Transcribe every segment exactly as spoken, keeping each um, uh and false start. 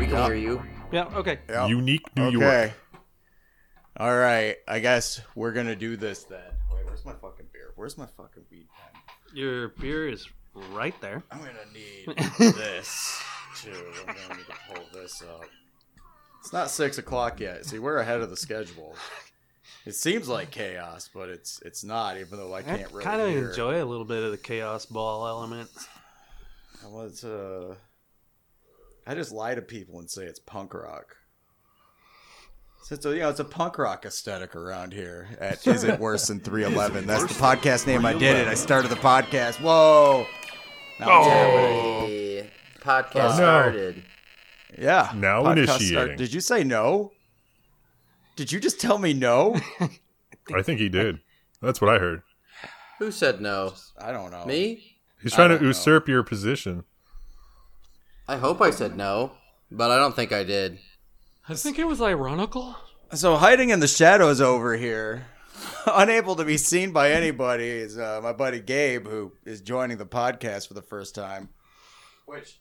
We can Yep. hear you. Yeah, okay. Yep. Unique New Okay. York. All right. I guess we're gonna do this then. Wait, where's my fucking beer? Where's my fucking weed pen? Your beer is right there. I'm gonna need this too. I'm gonna need to pull this up. It's not six o'clock yet. See, we're ahead of the schedule. It seems like chaos, but it's it's not. Even though I I can't really kind of hear. enjoy a little bit of the chaos ball element. What's uh? I just lie to people and say it's punk rock. So it's a, you know, it's a punk rock aesthetic around here at Is It Worse Than three eleven? That's the podcast name. I did it. I started the podcast. Whoa. Now it's happening. Hey, podcast Oh, no. started. Yeah. Now Podcast initiating. start- Did you say no? Did you just tell me no? I think he did. That's what I heard. Who said no? I don't know. Me? He's I trying to don't know. usurp your position. I hope I said no, but I don't think I did. I think it was ironical. So hiding in the shadows over here, unable to be seen by anybody, is uh, my buddy Gabe, who is joining the podcast for the first time. Which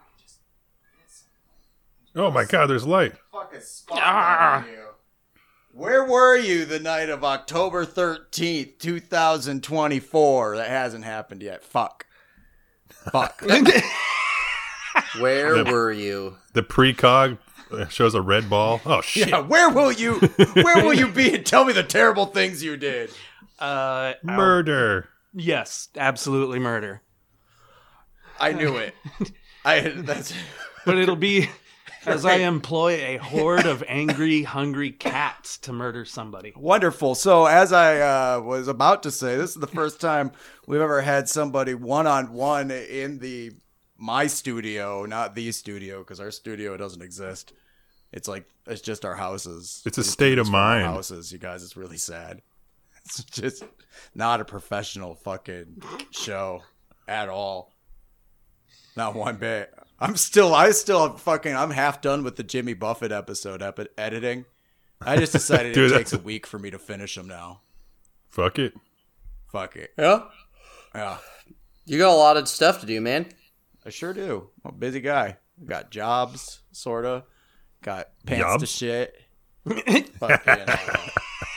Oh my God, there's light. fucking spot on you. Where were you the night of October thirteenth, twenty twenty-four? That hasn't happened yet. Fuck. Fuck. Where The- were you? The precog shows a red ball. Oh shit! Yeah, where will you where will you be and tell me the terrible things you did? Uh, Murder. yes, absolutely murder. I knew it. I that's But it'll be as I employ a horde of angry, hungry cats to murder somebody. wonderful. So as I uh, was about to say, this is the first time we've ever had somebody one on one in the my studio, not the studio, because our studio doesn't exist. It's like it's just our houses. It's a We just state do of this from our mind. Houses, you guys. It's really sad. It's just not a professional fucking show at all. Not one bit. I'm still, I still fucking, I'm half done with the Jimmy Buffett episode epi- editing. I just decided Dude, it takes a that's- week for me to finish them now. Fuck it. Fuck it. Yeah? Yeah, You got a lot of stuff to do, man. I sure do. I'm a busy guy. Got jobs, sorta. Got pants to Jobs? shit. Fucking uh,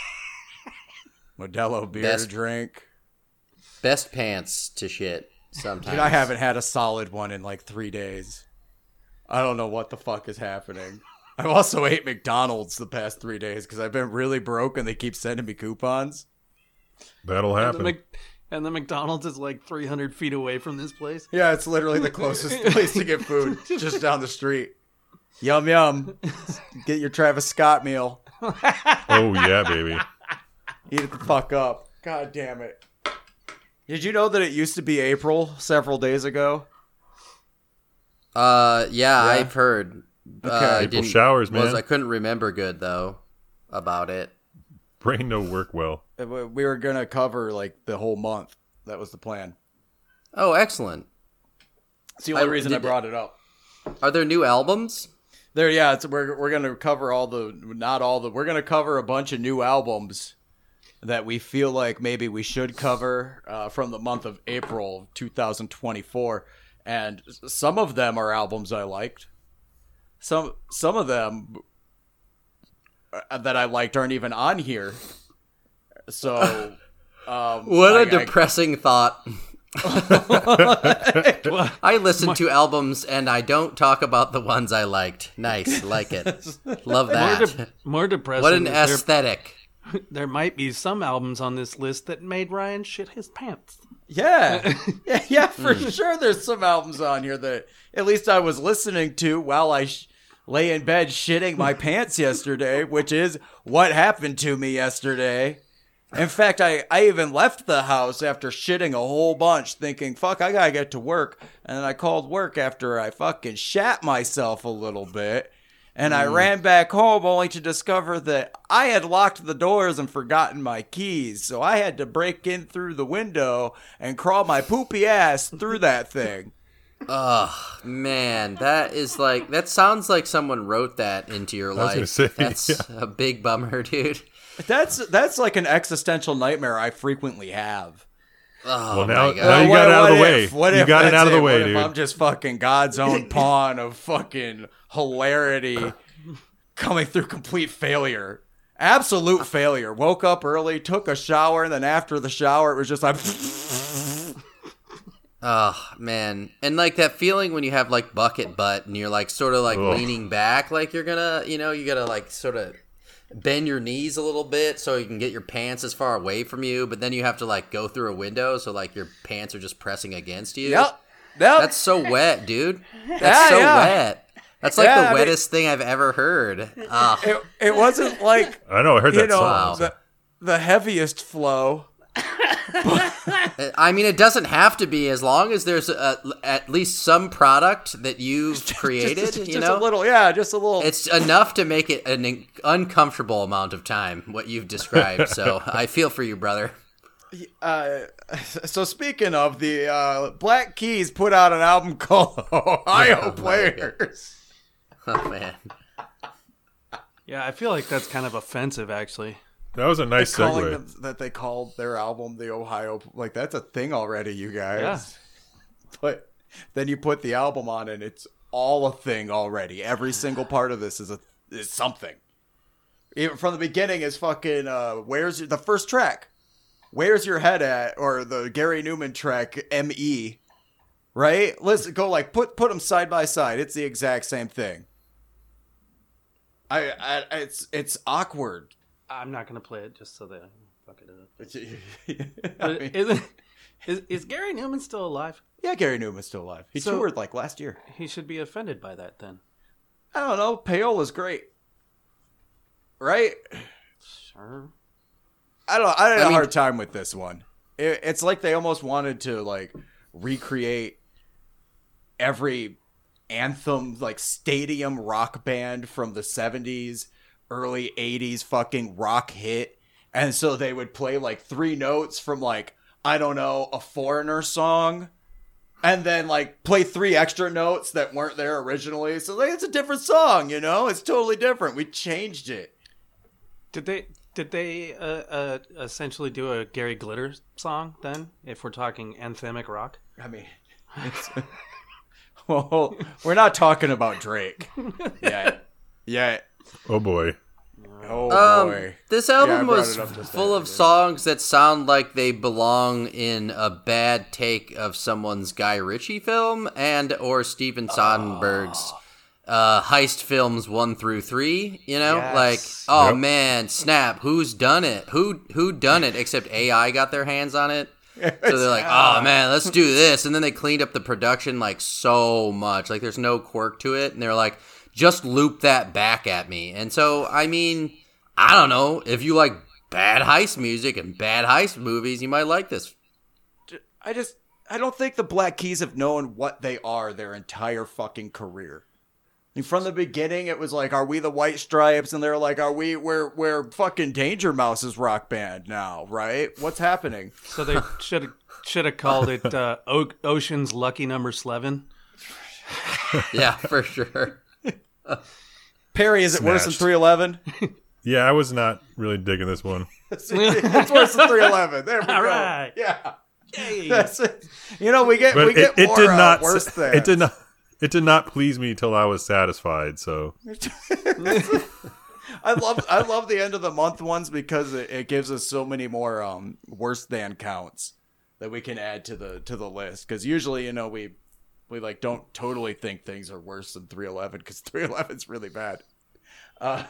Modelo beer Best- to drink. Best pants to shit sometimes. Dude, I haven't had a solid one in like three days. I don't know what the fuck is happening. I've also ate McDonald's the past three days because I've been really broke and they keep sending me coupons. That'll And the, happen. Mc- and the McDonald's is like three hundred feet away from this place. Yeah, it's literally the closest place to get food, just down the street. Yum yum. Get your Travis Scott meal. Oh yeah, baby. Eat it the fuck up. God damn it. Did you know that it used to be April several days ago? Uh, yeah, Yeah. I've heard. Uh, Okay. I April didn't- showers, Was man. I couldn't remember good though about it. Brain no work well. We were going to cover like the whole month. That was the plan. Oh, excellent. It's the only I- reason I did- brought it up. Are there new albums? There, yeah, it's, we're we're gonna cover all the, not all the, we're gonna cover a bunch of new albums that we feel like maybe we should cover uh, from the month of April of two thousand twenty-four, and some of them are albums I liked. Some some of them uh, that I liked aren't even on here. So, um, What a I- I- depressing thought. Well, I listen to albums and I don't talk about the ones I liked. Nice, like it. Love more, that. de- more depressing. What an is there- aesthetic. There might be some albums on this list that made Ryan shit his pants. Yeah, yeah, yeah, for sure. There's some albums on here that at least I was listening to while I sh- lay in bed shitting my pants yesterday, which is what happened to me yesterday. In fact, I, I even left the house after shitting a whole bunch, thinking, fuck, I gotta get to work. And then I called work after I fucking shat myself a little bit. And I ran back home only to discover that I had locked the doors and forgotten my keys. So I had to break in through the window and crawl my poopy ass through that thing. Ugh, man, that is like, that sounds like someone wrote that into your was life. gonna say, That's yeah. a big bummer, dude. That's that's like an existential nightmare I frequently have. Oh Well, my now- god. now you What- got it out of what the way. if- What You if got it that's out of the way, What dude. If I'm just fucking God's own pawn of fucking hilarity coming through complete failure. Absolute failure. Woke up early, took a shower, and then after the shower, it was just like. Oh man, and like that feeling when you have like bucket butt and you're like sort of like Ugh. leaning back, like you're gonna, you know, you gotta like sort of bend your knees a little bit so you can get your pants as far away from you, but then you have to like go through a window, so like your pants are just pressing against you. Yep. Yep. That's so wet, dude. That's Yeah, so yeah. wet. That's like Yeah, the I mean- wettest thing I've ever heard. Ah, it, it wasn't like, I know. I heard you that know, song. the, the heaviest flow. I mean, it doesn't have to be as long as there's a, at least some product that you've created. Just, just, you just know, a little, yeah, just a little. it's enough to make it an in- uncomfortable amount of time. What you've described, so I feel for you, brother. Uh, so speaking of, the uh, Black Keys put out an album called Ohio Oh, Players. Oh man, Yeah, I feel like that's kind of offensive, actually. That was a nice Calling segue. them, that they called their album the Ohio, like that's a thing already, you guys. Yeah. But then you put the album on and it's all a thing already. Every single part of this is a is something. Even from the beginning is fucking uh where's your, the first track? Where's Your Head At? Or the Gary Newman track M E. Right? Let's go like put put them side by side. It's the exact same thing. I, I it's it's awkward. I'm not going to play it just so that I fuck it up. I But mean, isn't, is, is Gary Newman still alive? yeah, Gary Newman's still alive. He So- toured like last year. He should be offended by that then. I don't know. Paola's great, right? Sure. I don't. I had a I mean- hard time with this one. It, it's like they almost wanted to like recreate every anthem, like stadium rock band from the seventies, early eighties, fucking rock hit, and so they would play like three notes from like I don't know a Foreigner song. And then, like, play three extra notes that weren't there originally. So, like, it's a different song, you know? It's totally different. We changed it. Did they did they uh, uh, essentially do a Gary Glitter song then? If we're talking anthemic rock, I mean, it's, well, we're not talking about Drake yet. Yet. Oh boy. Oh, um, boy. this Yeah, I album brought was it up just full now, of dude. songs that sound like they belong in a bad take of someone's Guy Ritchie film and or Steven Soderbergh's uh, heist films one through three. You know, Yes. like oh Yep. man, snap! Who's done it? Who who done it? Except A I got their hands on it. So they're like, oh man, let's do this, and then they cleaned up the production like so much. Like there's no quirk to it, and they're like, just loop that back at me. And so, I mean, I don't know. If you like bad heist music and bad heist movies, you might like this. I just, I don't think the Black Keys have known what they are their entire fucking career. I mean, from the beginning, it was like, are we the White Stripes? And they're like, are we, we're, we're fucking Danger Mouse's rock band now, right? What's happening? so they should should have called it uh, o- Ocean's Lucky Number Eleven. Yeah, for sure. Perry, is it worse than Snatched. three eleven? Yeah, I was not really digging this one. It's worse than three eleven. There we All go. right. Yeah. Yay. That's it. You know, we get But we it, get it more did uh, not. worse s- things. It did not. It did not please me till I was satisfied. So I love I love the end of the month ones because it, it gives us so many more um worse than counts that we can add to the to the list. Because usually, you know, we we like don't totally think things are worse than three eleven because three eleven is really bad. Uh,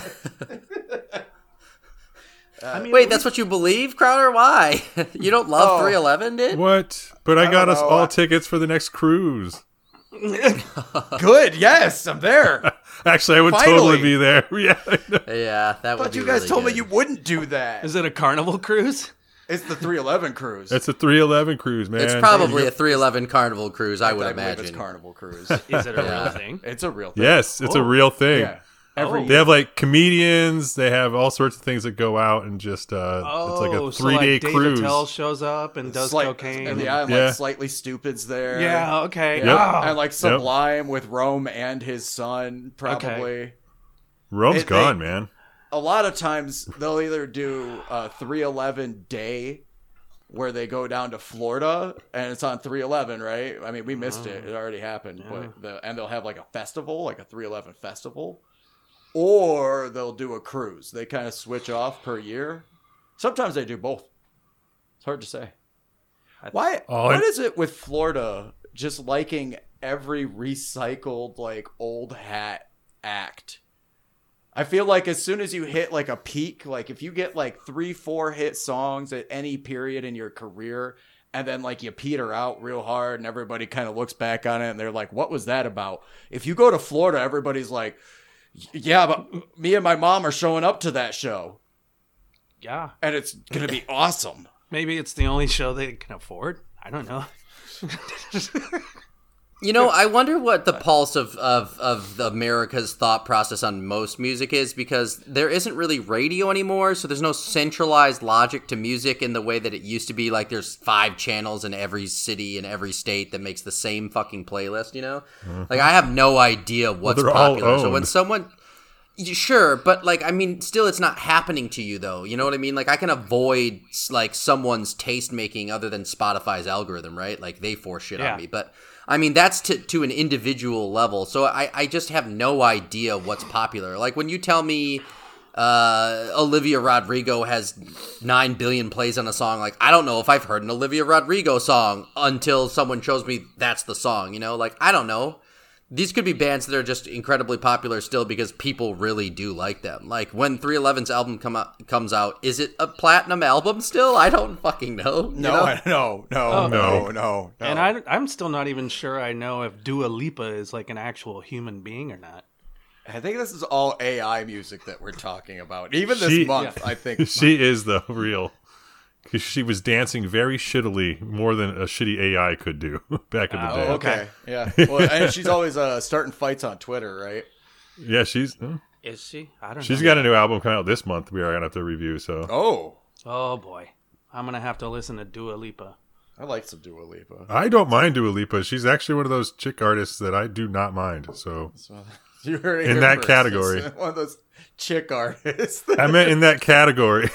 I mean, Wait, that's what you believe, Crowder? Why? You don't love Oh. three eleven, dude? what? But I, I got don't us know. all tickets for the next cruise. good. Yes, I'm there. Actually, I would Finally. totally be there. Yeah. I know. Yeah, that would But be you guys really told good. me you wouldn't do that. is it a Carnival cruise? It's the three eleven cruise. It's a three eleven cruise, man. It's probably a three eleven Carnival cruise, I would I believe imagine. it's Carnival Cruise. Is it a Yeah. real thing? It's a real thing. Yes, it's a Oh. real thing. Yeah. Every Oh. They have like comedians. They have all sorts of things that go out and just uh, Oh, it's like a so three day like Dave cruise. Attell shows up and does Slight- cocaine. And and- yeah, and Yeah. like Slightly Stupid's there. yeah, okay. Yep. Oh. And like Sublime with Rome and his son, probably. Rome's It- gone, they- man. A lot of times they'll either do a three eleven day where they go down to Florida and it's on three eleven, right? I mean, we missed oh. it. It already happened. Yeah. But the, and they'll have like a festival, like a three eleven festival. Or they'll do a cruise. They kind of switch off per year. Sometimes they do both. It's hard to say. Why? Oh, what is it with Florida just liking every recycled, like, old hat act? I feel like as soon as you hit like a peak, like if you get like three, four hit songs at any period in your career, and then like you peter out real hard and everybody kind of looks back on it and they're like, what was that about? If you go to Florida, everybody's like, yeah, but me and my mom are showing up to that show. Yeah. And it's going to be awesome. Maybe it's the only show they can afford. I don't know. You know, I wonder what the pulse of, of, of America's thought process on most music is, because there isn't really radio anymore, so there's no centralized logic to music in the way that it used to be. Like, there's five channels in every city and every state that makes the same fucking playlist, you know? Mm-hmm. Like, I have no idea what's well, popular. So when someone... Sure, but, like, I mean, still it's not happening to you, though. You know what I mean? Like, I can avoid, like, someone's taste-making other than Spotify's algorithm, right? Like, they force shit yeah. on me, but... I mean, that's to to an individual level. So I, I just have no idea what's popular. Like when you tell me uh, Olivia Rodrigo has nine billion plays on a song, like I don't know if I've heard an Olivia Rodrigo song until someone shows me that's the song, you know? Like, I don't know. These could be bands that are just incredibly popular still because people really do like them. Like, when three eleven's album come out, comes out, is it a platinum album still? I don't fucking know. No, know? I, no, no, oh, no, no, no. And I, I'm still not even sure I know if Dua Lipa is like an actual human being or not. I think this is all A I music that we're talking about. Even this she, month, yeah. I think. She is the real... Because she was dancing very shittily, more than a shitty A I could do back in the uh, day. Oh, okay, yeah. Well, and she's always uh, starting fights on Twitter, right? Yeah, she's... Uh, Is she? I don't she's know. got a new album coming out this month we are going to have to review, so... Oh. Oh, boy. I'm going to have to listen to Dua Lipa. I like some Dua Lipa. I don't mind Dua Lipa. She's actually one of those chick artists that I do not mind, so... so you're in that category. One of those chick artists. I meant in that category.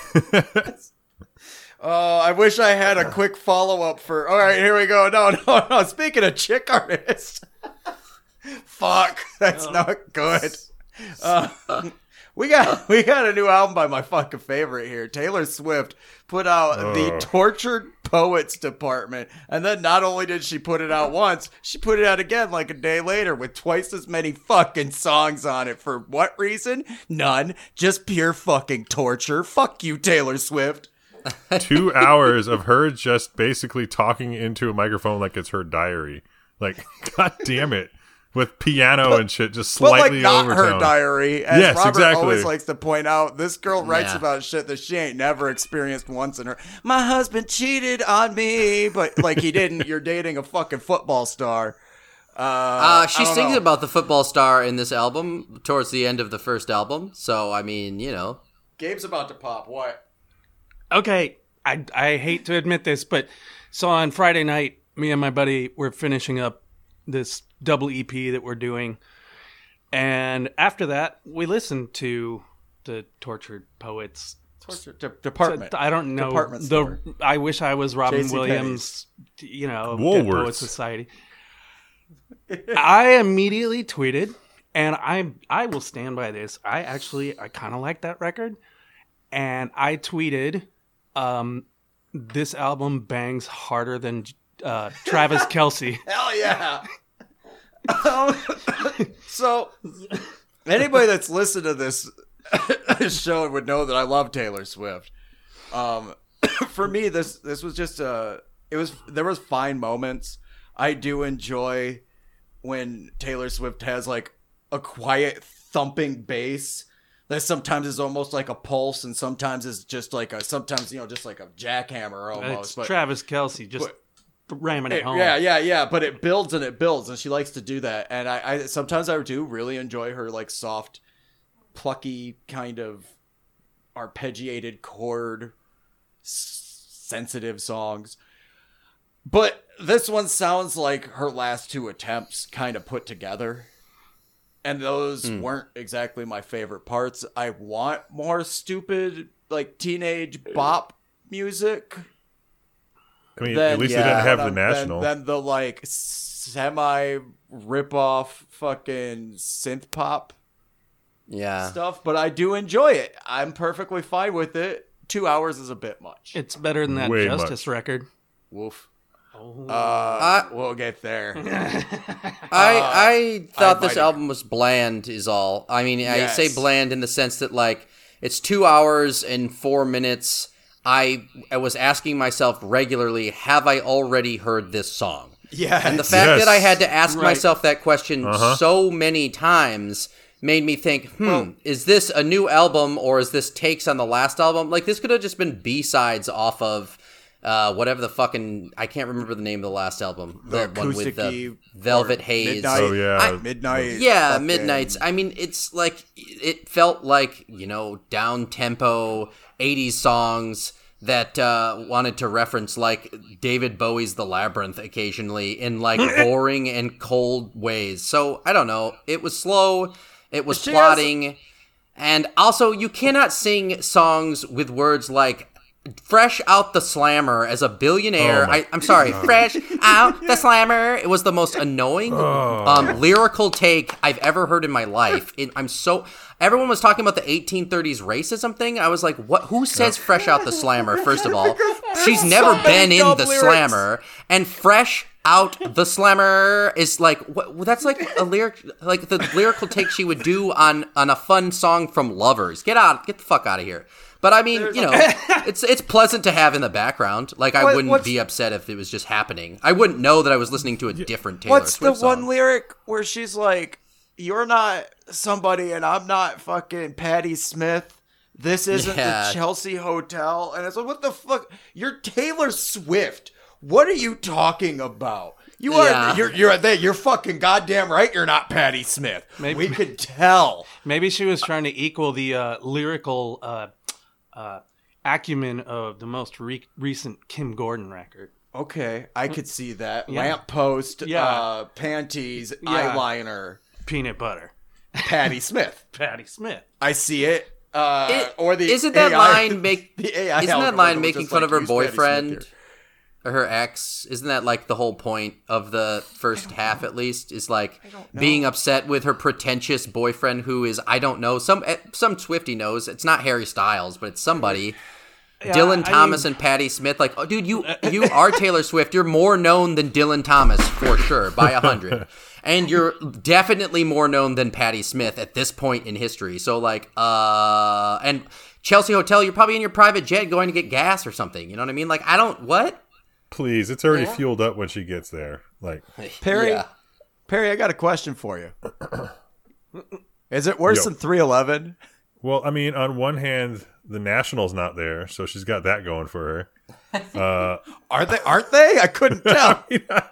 Oh, I wish I had a quick follow-up for... All right, here we go. No, no, no. Speaking of chick artists. Fuck. That's oh. not good. Uh, we got we got a new album by my fucking favorite here. Taylor Swift put out oh. the Tortured Poets Department. And then not only did she put it out once, she put it out again like a day later with twice as many fucking songs on it. For what reason? None. Just pure fucking torture. Fuck you, Taylor Swift. Two hours of her just basically talking into a microphone like it's her diary. Like, god damn it. With piano but, and shit, just slightly but like not overtone. Her diary. As yes, Robert exactly. always likes to point out, this girl writes yeah. about shit that she ain't never experienced once in her. My husband cheated on me, but like he didn't. You're dating a fucking football star. Uh, uh, she sings know. about the football star in this album towards the end of the first album. So, I mean, you know. Gabe's about to pop. What? Okay, I I hate to admit this, but so on Friday night, me and my buddy were finishing up this double E P that we're doing, and after that, we listened to the Tortured Poets Tortured De- Department. So, I don't know Department the. store. I wish I was Robin J C Williams, you know, Woolworths. Dead Poets Society. I immediately tweeted, and I I will stand by this. I actually I kind of like that record, and I tweeted. Um, this album bangs harder than uh, Travis Kelce. Hell yeah! um, so, anybody that's listened to this show would know that I love Taylor Swift. Um, for me, this this was just a. It was there was fine moments. I do enjoy when Taylor Swift has like a quiet thumping bass. That sometimes is almost like a pulse, and sometimes is just like a sometimes you know just like a jackhammer almost. It's but, Travis Kelce just but, ramming it, it home. Yeah, yeah, yeah. But it builds and it builds, and she likes to do that. And I, I sometimes I do really enjoy her like soft, plucky kind of arpeggiated chord, s- sensitive songs. But this one sounds like her last two attempts kind of put together. And those mm. weren't exactly my favorite parts. I want more stupid, like, teenage bop music. I mean, then, at least yeah, they didn't have then, the national. Then, then the like semi rip off fucking synth pop Yeah. stuff, but I do enjoy it. I'm perfectly fine with it. Two hours is a bit much. It's better than that Way Justice much. record. Woof. Oh. Uh, Uh, we'll get there. I I thought I this might- album was bland. Is all. I mean, I Yes. say bland in the sense that like it's two hours and four minutes. I I was asking myself regularly, have I already heard this song? Yeah, And the fact Yes. that I had to ask Right. myself that question Uh-huh. so many times made me think, hmm, is this a new album or is this takes on the last album? Like, this could have just been B-sides off of uh, whatever the fucking... I can't remember the name of the last album. The The, one with the acoustic-y Velvet or Haze. Midnight. Oh, yeah. I- Midnight. Yeah, fucking- Midnights. I mean, it's like, it felt like, you know, down-tempo eighties songs that uh, wanted to reference, like, David Bowie's The Labyrinth occasionally in, like, boring and cold ways. So, I don't know. It was slow. It was She has- plotting. And also, you cannot sing songs with words like fresh out the slammer as a billionaire. Oh my I, I'm sorry, fresh out the slammer. It was the most annoying um, lyrical take I've ever heard in my life. It, I'm so. Everyone was talking about the eighteen thirties racism thing. I was like, "What? Who says fresh out the slammer?" First of all, she's never so been many in dumb the lyrics. slammer, and fresh out the slammer is like what? That's like a lyric, like the lyrical take she would do on on a fun song from Lovers. Get out, get the fuck out of here. But I mean, you know, it's it's pleasant to have in the background. Like I What- wouldn't what's- be upset if it was just happening. I wouldn't know that I was listening to a different Taylor What's Swift the one song. lyric where she's like, "You're not somebody, and I'm not fucking Patti Smith. This isn't Yeah. the Chelsea Hotel." And it's like, what the fuck? You're Taylor Swift. What are you talking about? You are. Yeah. You're. You're. They, you're fucking goddamn right. You're not Patti Smith. Maybe- We could tell. Maybe she was trying to equal the uh, lyrical uh, uh, acumen of the most re- recent Kim Gordon record. Okay, I could see that. Yeah. Lamppost, Yeah. uh, panties, Yeah. eyeliner, Peanut butter. Patti Smith. Patti Smith. I see it. Uh, It- or the isn't that A I line make the A I isn't that algorithm line was making just fun like, of her use Patti Smith boyfriend here. or her ex? Isn't that like the whole point of the first half at least? Is like being upset with her pretentious boyfriend who is I don't know some eh, some Swiftie knows it's not Harry Styles but it's somebody. Dylan I Thomas mean- and Patti Smith, like, oh, dude, you you are Taylor Swift. You're more known than Dylan Thomas for sure by a hundred, and you're definitely more known than Patti Smith at this point in history. So, like, uh, and Chelsea Hotel, you're probably in your private jet going to get gas or something. You know what I mean? Like, I don't what. Please, it's already fueled up when she gets there. Like, Perry, Yeah. Perry, I got a question for you. Is it worse Yo. than three eleven? well, I mean, on one hand, the National's not there, so she's got that going for her. Uh, Are they? Aren't they? I couldn't tell.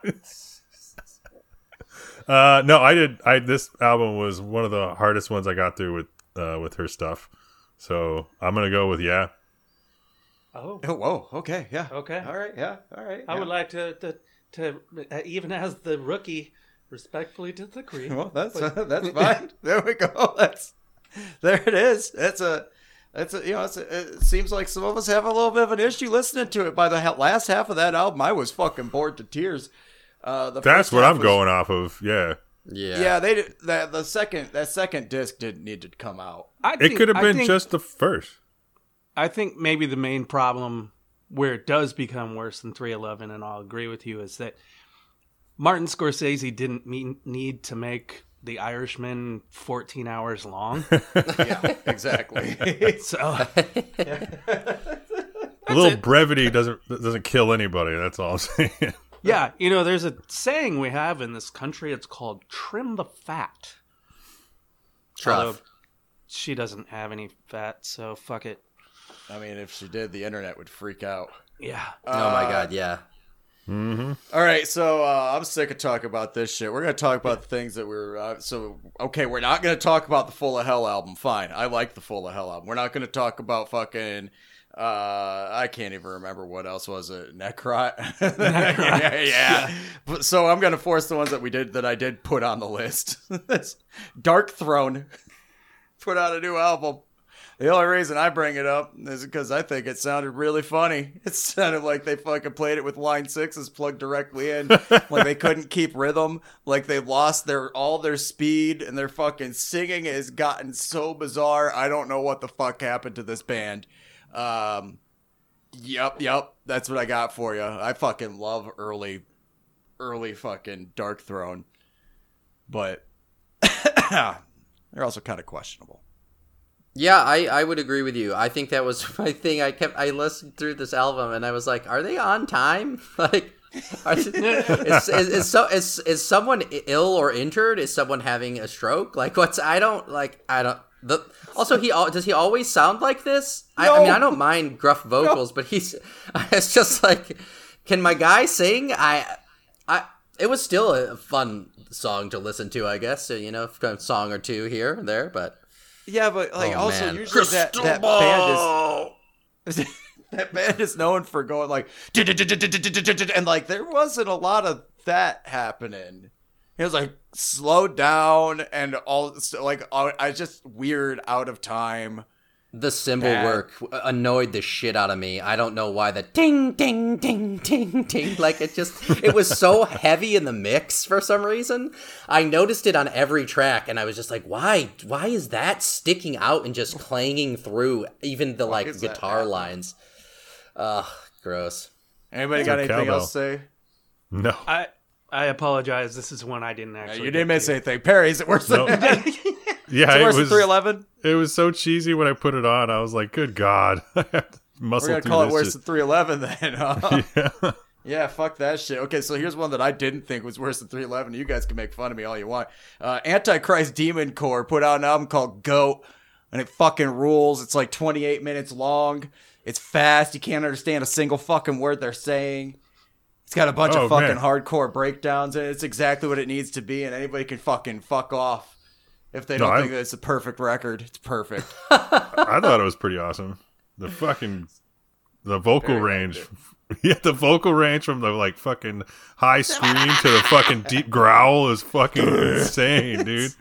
uh, no, I did. I this album was one of the hardest ones I got through with uh, with her stuff. So I'm gonna go with yeah. Oh, Oh, whoa. Okay. Yeah. Okay. All right. Yeah. All right. I yeah. would like to, to, to uh, even as the rookie, respectfully disagree. Well, that's that's fine. There we go. That's there it is. That's a that's a you know it's a, it seems like some of us have a little bit of an issue listening to it. By the ha- last half of that album, I was fucking bored to tears. Uh, the That's first what half I'm was- going off of. Yeah, Yeah. Yeah, they did- that the second that second disc didn't need to come out. I it think- could have I been think- just the first. I think maybe the main problem where it does become worse than three eleven, and I'll agree with you, is that Martin Scorsese didn't mean, need to make The Irishman fourteen hours long. Yeah, exactly. So A little brevity doesn't doesn't kill anybody. That's all I'm saying. yeah, you know, there's a saying we have in this country. It's called "trim the fat." Although Truff. she doesn't have any fat, so fuck it. I mean, if she did, the internet would freak out. Yeah. Oh my god, yeah. All right, so uh, I'm sick of talking about this shit. We're gonna talk about the things that we're uh, so okay. We're not gonna talk about the Full of Hell album. Fine, I like the Full of Hell album. We're not gonna talk about fucking. Uh, I can't even remember what else was it. Necrot. yeah, yeah. But, so I'm gonna force the ones that we did that I did put on the list. Dark Throne put out a new album. The only reason I bring it up is because I think it sounded really funny. It sounded like they fucking played it with line sixes plugged directly in. Like they couldn't keep rhythm. Like they lost their all their speed, and their fucking singing has gotten so bizarre. I don't know what the fuck happened to this band. Um, yep, yep. That's what I got for you. I fucking love early, early fucking Dark Throne. But they're also kind of questionable. Yeah, I, I would agree with you. I think that was my thing. I kept I listened through this album and I was like, are they on time? Like, are, is, is, is so is is someone ill or injured? Is someone having a stroke? Like, what's I don't like I don't. The, also, he does he always sound like this? No. I, I mean, I don't mind gruff vocals, no. But he's it's just like, can my guy sing? I I it was still a fun song to listen to, I guess. So, you know, a song or two here and there, but. Yeah, but like oh, also man. usually that, that band is that band is known for going like and like there wasn't a lot of that happening. It was like slowed down and all like I just weird out of time. The cymbal Bad. work annoyed the shit out of me. I don't know why the ding, ding, ding, ding, ding. Like, it just, it was so heavy in the mix for some reason. I noticed it on every track, and I was just like, why? Why is that sticking out and just clanging through even the, like, guitar lines? Ugh, gross. Anybody got anything cowbell. else to say? No. I I apologize. This is one I didn't Uh, actually. you didn't get miss to. anything. Perry, is it worse than No. that? Is Yeah, it it worse than was. three eleven? It was so cheesy when I put it on. I was like, "Good God!" I have to We're muscle gonna through call it this worse shit. than three eleven then, huh? Yeah. Yeah, fuck that shit. Okay, so here's one that I didn't think was worse than three eleven. You guys can make fun of me all you want. Uh, Antichrist Demon Core put out an album called Goat, and it fucking rules. It's like twenty-eight minutes long. It's fast. You can't understand a single fucking word they're saying. It's got a bunch Oh, of fucking man. hardcore breakdowns, and it's exactly what it needs to be, and anybody can fucking fuck off if they No, don't I- think that it's a perfect record. It's perfect. I thought it was pretty awesome. The fucking the vocal Very range. Yeah, the vocal range from the like fucking high scream to the fucking deep growl is fucking insane, dude.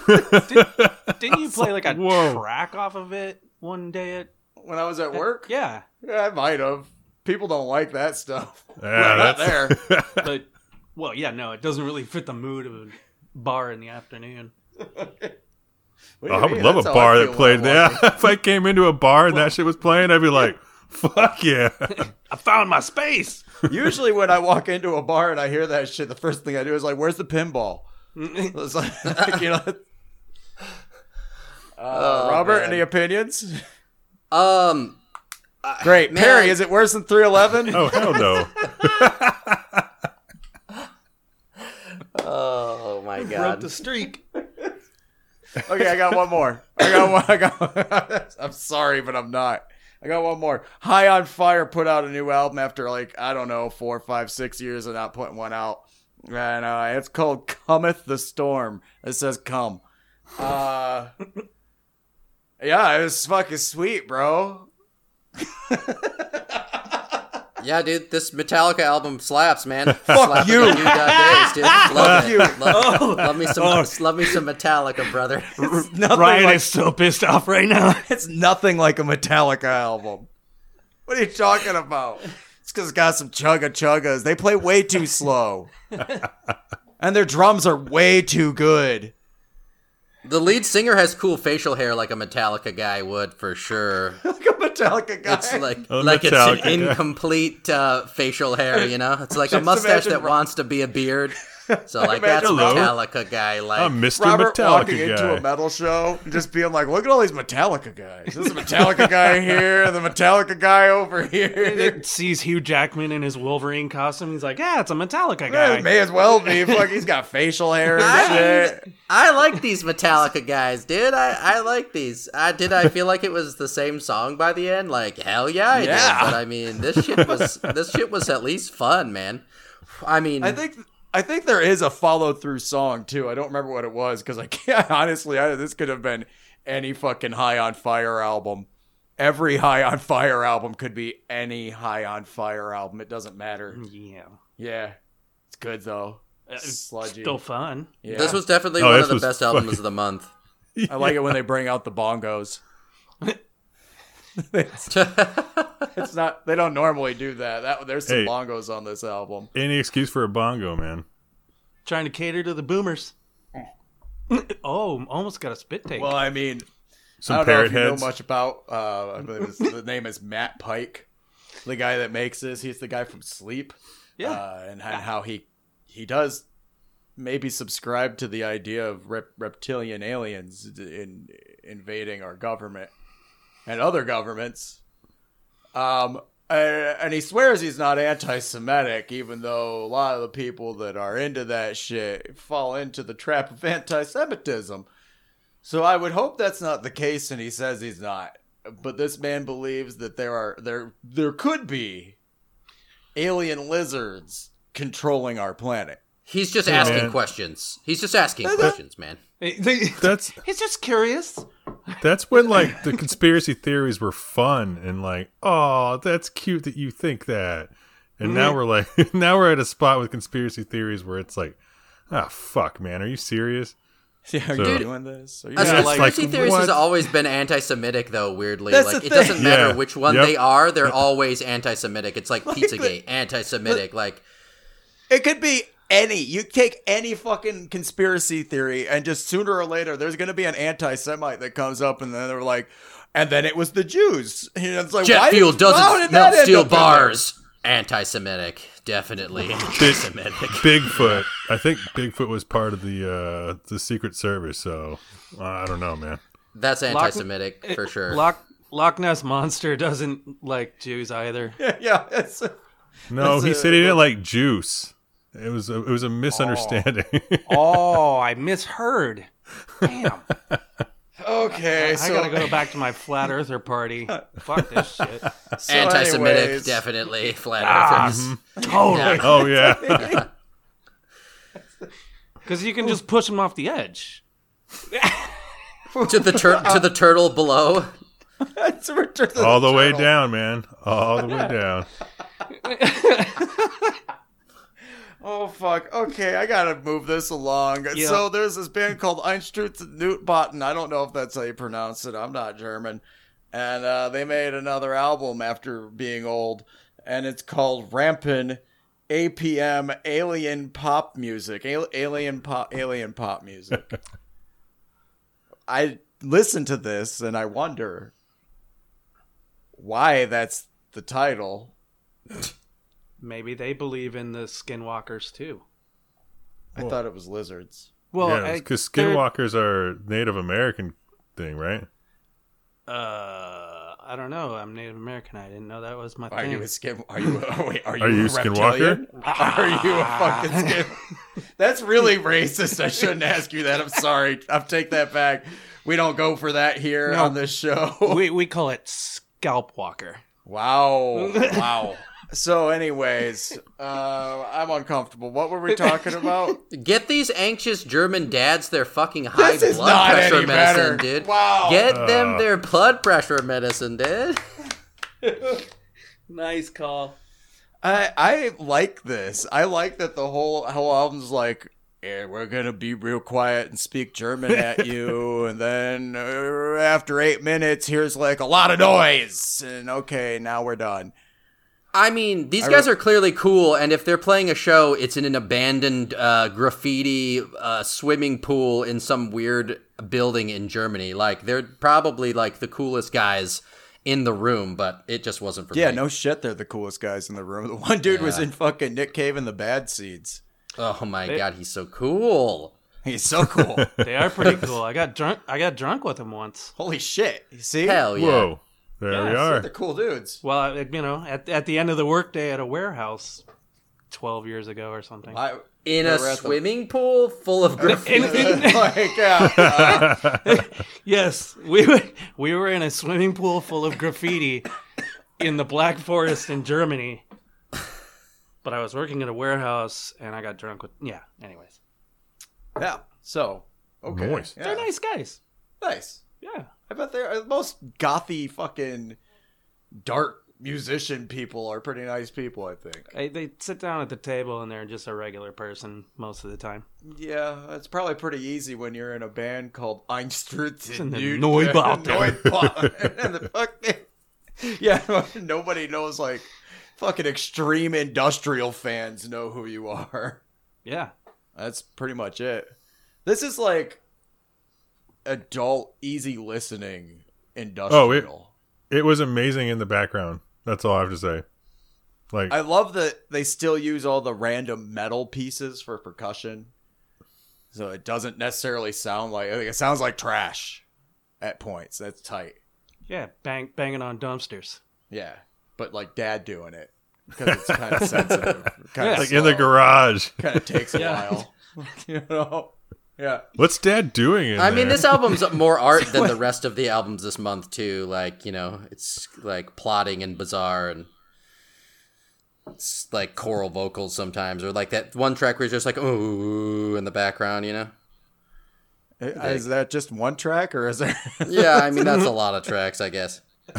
Didn't you play like a Whoa. track off of it one day at? When I was at work? Yeah, Yeah, I might have. People don't like that stuff. Yeah, Not that's- there. but well, yeah, no, it doesn't really fit the mood of a bar in the afternoon. What do you Oh, I would mean? love That's a how bar I that feel played when I walk that. If I came into a bar and that shit was playing, I'd be like, "Fuck yeah!" I found my space. in. Usually when I walk into a bar and I hear that shit, the first thing I do is like, "Where's the pinball?" It's like, you know. Uh, Oh, Robert, man. any opinions? Um, Great. Man. Perry, is it worse than three eleven? Oh hell no! oh my Broke god. the streak. Okay, I got one more. I got one. I got. I'm sorry, but I'm not. I got one more. High on Fire put out a new album after like I don't know four, five, six years of not putting one out, and uh, it's called "Cometh the Storm." It says "Come." Uh, yeah, it was fucking sweet, bro. Yeah, dude, this Metallica album slaps, man. Fuck you. You got days, dude. Love you. it. Love, love me some, love me some Metallica, brother. Nothing Ryan like is so pissed off right now. it's nothing like a Metallica album. What are you talking about? It's because it's got some chugga chuggas. They play way too slow, and their drums are way too good. The lead singer has cool facial hair like a Metallica guy would, for sure. Like a Metallica guy. It's like A like it's Metallica an guy. incomplete uh, facial hair, you know? It's like a Just mustache imagine that Ro- wants to be a beard. So like that's a Imagine Metallica guy. Like I'm Mister Robert walking Metallica into a guy. metal show and just being like, look at all these Metallica guys. There's a Metallica guy here, the Metallica guy over here. It sees Hugh Jackman in his Wolverine costume. He's like, yeah, it's a Metallica Yeah, guy. it may as well be. Fuck, he's got facial hair and I, shit. I like these Metallica guys, dude. I, I like these. I did. I feel like it was the same song by the end. Like hell yeah, I Yeah. did. But I mean, this shit was this shit was at least fun, man. I mean, I think I think there is a follow through song too. I don't remember what it was because I can't honestly. I, this could have been any fucking High on Fire album. Every High on Fire album could be any High on Fire album. It doesn't matter. Yeah. Yeah, it's good though. Uh, It's Sludgy. still fun. Yeah. this was definitely Oh, one this of the was best albums fucking- of the month. I like it when they bring out the bongos. it's, it's not. They don't normally do that. That there's some Hey. bongos on this album. Any excuse for a bongo, man. Trying to cater to the boomers. Oh, almost got a spit take. Well, I mean, Some I don't know parrot if you know heads. much about. Uh, I believe it's- the name is Matt Pike, the guy that makes this. He's the guy from Sleep. Yeah. uh, and, and how he he does maybe subscribe to the idea of rep- reptilian aliens in invading our government and other governments. Um, and, and he swears he's not anti-Semitic, even though a lot of the people that are into that shit fall into the trap of anti-Semitism. So I would hope that's not the case, and he says he's not. But this man believes that there are there there could be alien lizards controlling our planet. He's just Hey, asking man. questions. He's just asking questions, man. They- they- That's he's just curious. that's when like the conspiracy theories were fun and like, oh, that's cute that you think that. And now we're like, now we're at a spot with conspiracy theories where it's like, ah, fuck, man, are you serious? Yeah, are So- you doing this? Are you Uh, Yeah, it's conspiracy like, theories what? has always been anti-Semitic, though. Weirdly, That's like the it doesn't thing. matter Yeah. which one Yep. they are; they're always anti-Semitic. It's like Like Pizzagate, the- anti-Semitic. Like It could be any. You take any fucking conspiracy theory, and just sooner or later, there's going to be an anti-Semite that comes up, and then they're like, and then it was the Jews. You know, it's like, jet why fuel did, how doesn't did melt that end steel up in there? bars. Anti-Semitic, definitely anti-Semitic. Bigfoot. I think Bigfoot was part of the uh the Secret Service, so uh, I don't know, man. That's anti-Semitic for sure. Loch Loch Ness monster doesn't like Jews either. Yeah, yeah. It's, No, That's he a- said he didn't like juice. It was a, it was a misunderstanding. Oh, I misheard. Damn. okay, I so gotta go back to my flat earther party. Fuck this shit. so Anti-Semitic, anyways, definitely. Flat Ah, earthers. Totally. Oh yeah. Because you can just push them off the edge. to the tur- to the turtle below. It's a return to All the way turtle. down, man. All the way down. Oh fuck. Okay, I gotta move this along. Yeah. So there's this band called Einstürz und Nutbotten. I don't know if that's how you pronounce it. I'm not German. And uh, they made another album after being old, and it's called Rampin' A P M Alien Pop Music. Al- alien pop alien pop music. I listen to this and I wonder why that's the title. Maybe they believe in the skinwalkers too. I thought it was lizards. Well, yeah, I- because they're- skinwalkers are Native American thing, right? Uh, I don't know. I'm Native American. I didn't know that was my Are thing. you a skin? Are you? Oh wait, are you? Are you a Skinwalker? reptilian? Are you a fucking skin? That's really racist. I shouldn't ask you that. I'm sorry. I'll take that back. We don't go for that here No. on this show. we we call it scalp walker. Wow. Wow. So, anyways, uh, I'm uncomfortable. What were we talking about? Get these anxious German dads their fucking high This is blood not pressure any medicine, better. dude. Wow. Get Uh. them their blood pressure medicine, dude. Nice call. I I like this. I like that the whole whole album's like, yeah, we're gonna be real quiet and speak German at you, and then uh, after eight minutes, here's like a lot of noise, and okay, now we're done. I mean, these I guys re- are clearly cool, and if they're playing a show, it's in an abandoned uh, graffiti uh, swimming pool in some weird building in Germany. Like, they're probably, like, the coolest guys in the room, but it just wasn't for Yeah, me. no shit, they're the coolest guys in the room. The one dude was Yeah. in fucking Nick Cave and the Bad Seeds. Oh, my They- God, he's so cool. He's so cool. They are pretty cool. I got drunk. I got drunk with them once. Holy shit! You see? Hell yeah. Whoa. There Yeah, we so are. They're cool dudes. Well, I- you know, at at the end of the workday at a warehouse, twelve years ago or something. I, In we a were at the- swimming pool full of graffiti. like, yeah, uh, Yes, we were, we were in a swimming pool full of graffiti in the Black Forest in Germany. But I was working at a warehouse and I got drunk with. Yeah. Anyways, yeah. So, okay, Nice. yeah. they're nice guys. Nice. Yeah. I bet they're uh, most gothy fucking dark musician people are pretty nice people. I think. They, they sit down at the table and they're just a regular person most of the time. Yeah, it's probably pretty easy when you're in a band called Einstürz in und the Nut- Neubauten. Neubauten. And the fuck they- Yeah, nobody knows, like, fucking extreme industrial fans know who you are. Yeah. That's pretty much it. This is like adult, easy listening industrial. Oh, it, it was amazing in the background. That's all I have to say. Like, I love that they still use all the random metal pieces for percussion. So it doesn't necessarily sound like, I think it sounds like trash at points. That's tight. Yeah, bang, banging on dumpsters. Yeah. But like dad doing it. Because it's kind of sensitive. Kind Yeah. of like in the garage. Kind of takes a Yeah. while. You know? Yeah. What's Dad doing in I there? mean, this album's more art than the rest of the albums this month too. Like, you know, it's like plotting and bizarre, and it's like choral vocals sometimes, or like that one track where it's just like ooh in the background, you know. Is that just one track or is there? Yeah, I mean that's a lot of tracks, I guess.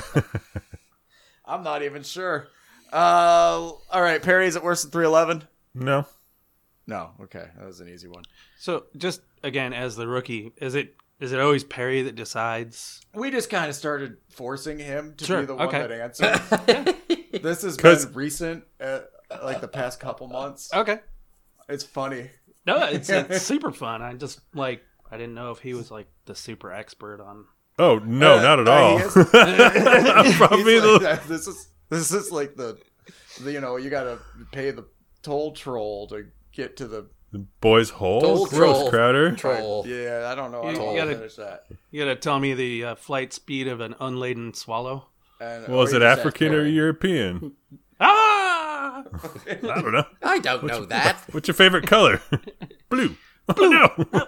I'm not even sure. Uh, all right, Perry, is it worse than three eleven? No. No. Okay, that was an easy one. So, just again, as the rookie, is it is it always Perry that decides? We just kind of started forcing him to Sure, be the one okay. that answers. This has 'Cause- been recent, uh, like the past couple months. Okay. It's funny. No, it's, it's super fun. I just like I didn't know if he was like the super expert on. Oh, no, Uh, not at uh, all. he is- I'm probably He's like the- that. This is this is like the, the, you know, you gotta pay the toll troll to get to the. Boys hole? Toll Gross, troll. Crowder. Troll. Yeah, I don't know. I You- don't you gotta- finish that. You gotta tell me the uh, flight speed of an unladen swallow. And, Well, is or it you just African ask or Perry. European? Ah! I don't know. I don't know that. What's your favorite color? Blue. Oh, no.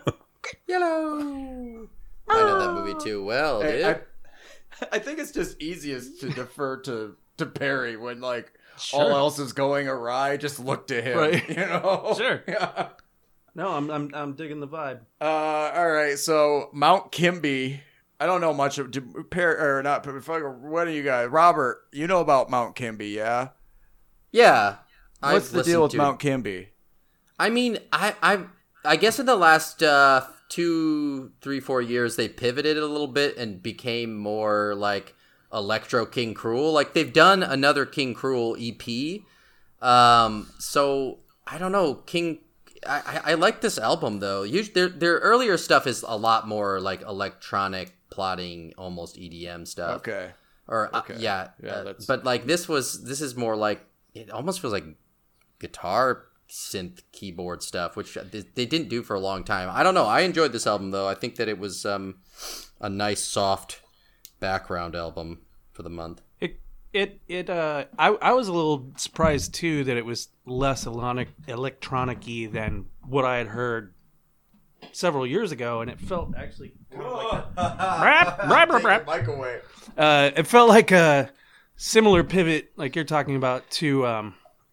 Yellow. I know that movie too well, Hey, dude. I, I think it's just easiest to defer to, to Perry when like Sure. all else is going awry. Just look to him, Right. you know. Sure. Yeah. No, I'm I'm I'm digging the vibe. Uh, all right. So Mount Kimby. I don't know much of do- Perry or not. What do you guys? Robert, you know about Mount Kimby, yeah? yeah. What's I've the deal with listened to- Mount Kimby? I mean, I, I, I guess in the last uh, two, three, four years, they pivoted a little bit and became more like Electro King Cruel. Like they've done another King Cruel E P. Um, so I don't know, King. I, I, I like this album though. Usually, their their earlier stuff is a lot more like electronic plotting, almost E D M stuff. Okay. Or uh, Okay. yeah, Yeah, uh, that's- but like this was this is more like it almost feels like guitar synth keyboard stuff, which they they didn't do for a long time. I don't know. I enjoyed this album though. I think that it was um, a nice soft background album for the month. It it it uh I I was a little surprised too that it was less electronic electronic-y than what I had heard several years ago, and it felt actually kind of like a, rap, rap, rap, rap. Mic away. Uh, it felt like a similar pivot, like you're talking about, to um,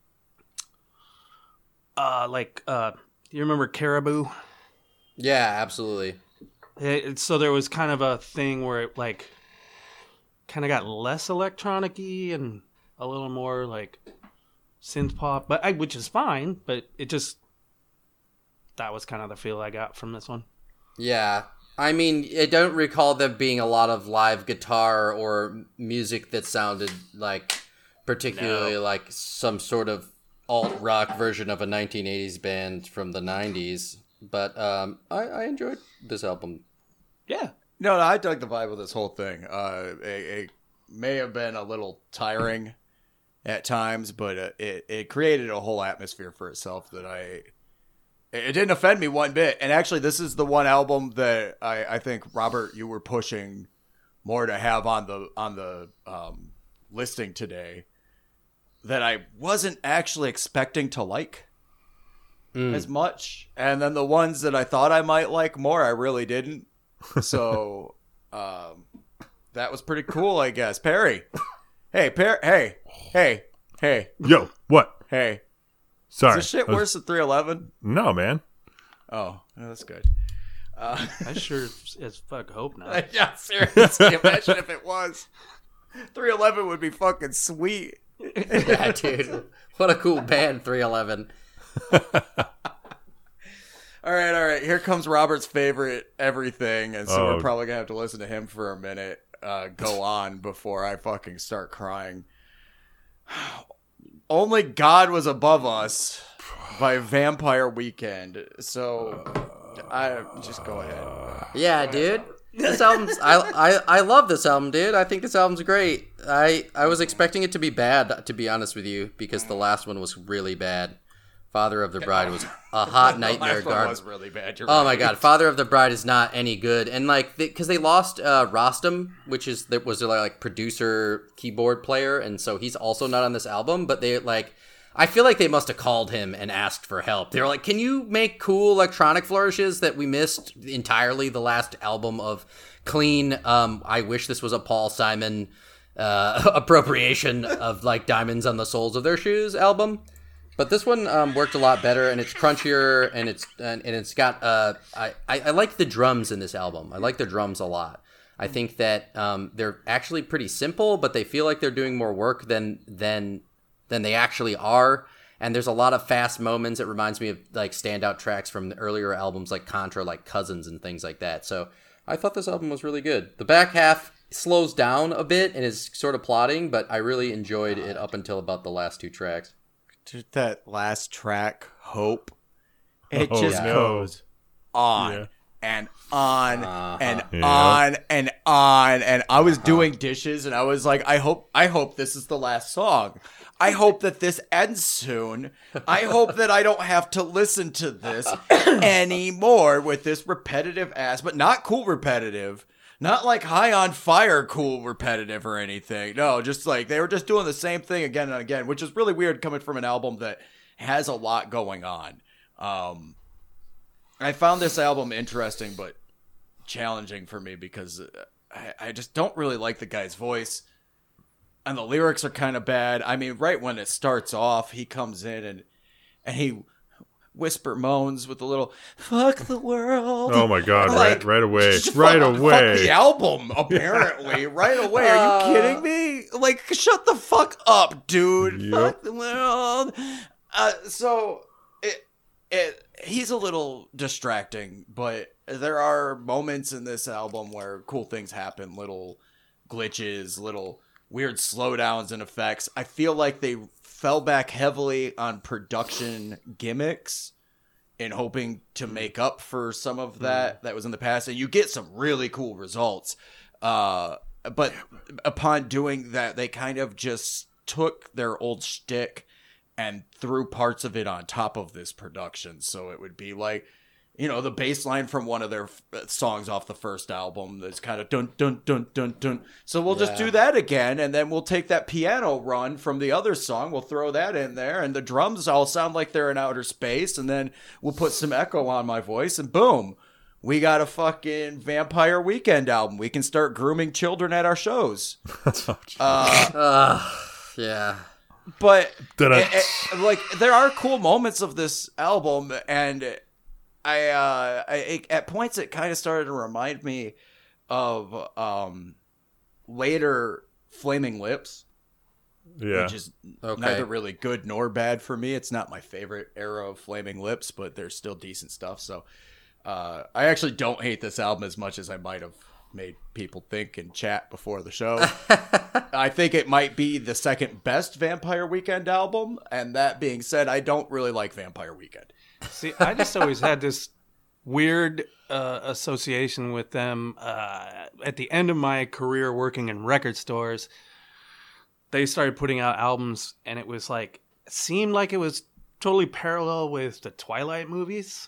uh, like uh, you remember Caribou? Yeah, absolutely. It, so there was kind of a thing where it like kind of got less electronic-y and a little more like synth pop, but I, which is fine. But it just that was kind of the feel I got from this one. Yeah. I mean, I don't recall there being a lot of live guitar or music that sounded like particularly like some sort of alt rock version of a nineteen eighties band from the nineties. But um, I, I enjoyed this album. Yeah, No, no, I dug the vibe of this whole thing. Uh, it, it may have been a little tiring at times, but uh, it it created a whole atmosphere for itself that I. It didn't offend me one bit. And actually, this is the one album that I, I think, Robert, you were pushing more to have on the on the um, listing today that I wasn't actually expecting to like Mm. as much. And then the ones that I thought I might like more, I really didn't. So um, that was pretty cool, I guess. Perry. Hey, Perry. Hey, hey, hey, Yo, what? hey. Sorry. Is this shit I was- worse than three eleven? No, man. Oh, yeah, that's good. Uh, I sure as fuck hope not. yeah, seriously. Imagine if it was. three eleven would be fucking sweet. Yeah, dude. What a cool band, three eleven. All right, all right. Here comes Robert's favorite everything, and so Oh. we're probably gonna have to listen to him for a minute. uh, go on before I fucking start crying. Only God Was Above Us by Vampire Weekend. So I just go ahead. Yeah, dude. This album's I, I I love this album, dude. I think this album's great. I I was expecting it to be bad, to be honest with you, because the last one was really bad. Father of the Bride was a hot nightmare. The last one Gar- was really bad. You're oh right. my god, Father of the Bride is not any good, and like because they, they lost uh, Rostam, which is that was their like producer keyboard player, and so he's also not on this album. But they like, I feel like they must have called him and asked for help. They were like, "Can you make cool electronic flourishes that we missed entirely the last album of clean?" Um, I wish this was a Paul Simon uh, appropriation of like Diamonds on the Soles of Their Shoes album. But this one um, worked a lot better, and it's crunchier, and it's and, and it's got. Uh, I, I I like the drums in this album. I like the drums a lot. I think that um, they're actually pretty simple, but they feel like they're doing more work than than than they actually are. And there's a lot of fast moments. It reminds me of like standout tracks from the earlier albums, like Contra, like Cousins, and things like that. So I thought this album was really good. The back half slows down a bit and is sort of plodding, but I really enjoyed it up until about the last two tracks. Dude, that last track, Hope, it Oh, just no. goes on Yeah. and on Uh-huh. and Yeah. on and on. And I was doing dishes, and I was like, I hope, I hope this is the last song. I hope that this ends soon. I hope that I don't have to listen to this anymore with this repetitive ass, but not cool repetitive. Not like High on Fire cool repetitive or anything. No, just like they were just doing the same thing again and again, which is really weird coming from an album that has a lot going on. Um, I found this album interesting but challenging for me because I, I just don't really like the guy's voice. And the lyrics are kind of bad. I mean, right when it starts off, he comes in and and he whisper moans with a little "fuck the world." Oh my god! Like, right, right away, just right fuck- away. Fuck the album, apparently, right away. Are you kidding me? Like, shut the fuck up, dude. Yep. Fuck the world. Uh, so it it he's a little distracting, but there are moments in this album where cool things happen, little glitches, little weird slowdowns and effects. I feel like they fell back heavily on production gimmicks in hoping to make up for some of that that was in the past, and you get some really cool results. Uh, but upon doing that, they kind of just took their old shtick and threw parts of it on top of this production. So it would be like, you know, the bass line from one of their f- songs off the first album that's kind of dun dun dun dun dun. So we'll just Yeah. do that again, and then we'll take that piano run from the other song, we'll throw that in there, and the drums all sound like they're in outer space, and then we'll put some echo on my voice, and boom, we got a fucking Vampire Weekend album. We can start grooming children at our shows. Oh, Uh, Uh, yeah. but Da-da. it- it- like there are cool moments of this album, and I, uh, I it, at points it kind of started to remind me of um later Flaming Lips, yeah. which is Okay. neither really good nor bad for me. It's not my favorite era of Flaming Lips, but there's still decent stuff. So uh, I actually don't hate this album as much as I might have made people think in chat before the show. I think it might be the second best Vampire Weekend album. And that being said, I don't really like Vampire Weekend. See, I just always had this weird uh, association with them. Uh, at the end of my career working in record stores, they started putting out albums, and it was like, it seemed like it was totally parallel with the Twilight movies.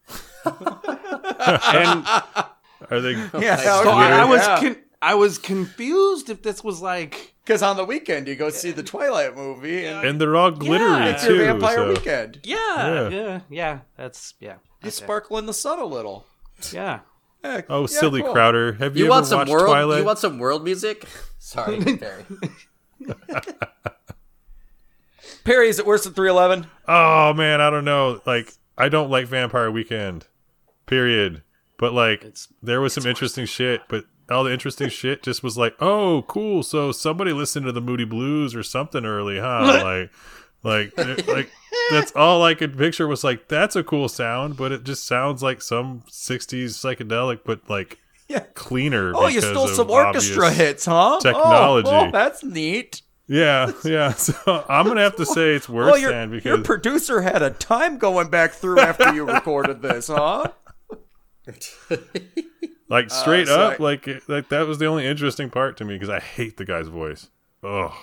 and Are they? Yeah, so I, I was con- I was confused if this was like, because on the weekend you go see the Twilight movie, and And they're all glittery Yeah. it's too. your Vampire so- Weekend. yeah, Yeah. yeah, yeah, that's yeah, You okay. sparkle in the sun a little. yeah. Yeah, Oh, yeah, silly cool. Crowder! Have you, You ever want some watched world? Twilight? You want some world music? Sorry, Barry. Perry, is it worse than three eleven? Oh man, I don't know. Like, I don't like Vampire Weekend. Period. But like, It's- there was some interesting shit. But all the interesting shit just was like, oh, cool. So somebody listened to the Moody Blues or something early, huh? like, like, it- like that's all I could picture was like, that's a cool sound, but it just sounds like some sixties psychedelic, but like Yeah. cleaner. Oh, you because stole of some orchestra obvious hits, huh? technology. Oh, oh, that's neat. Yeah, yeah. So I'm gonna have to say it's worse Well, your, than because your producer had a time going back through after you recorded this, huh? like straight so up, I- like like that was the only interesting part to me because I hate the guy's voice. Oh,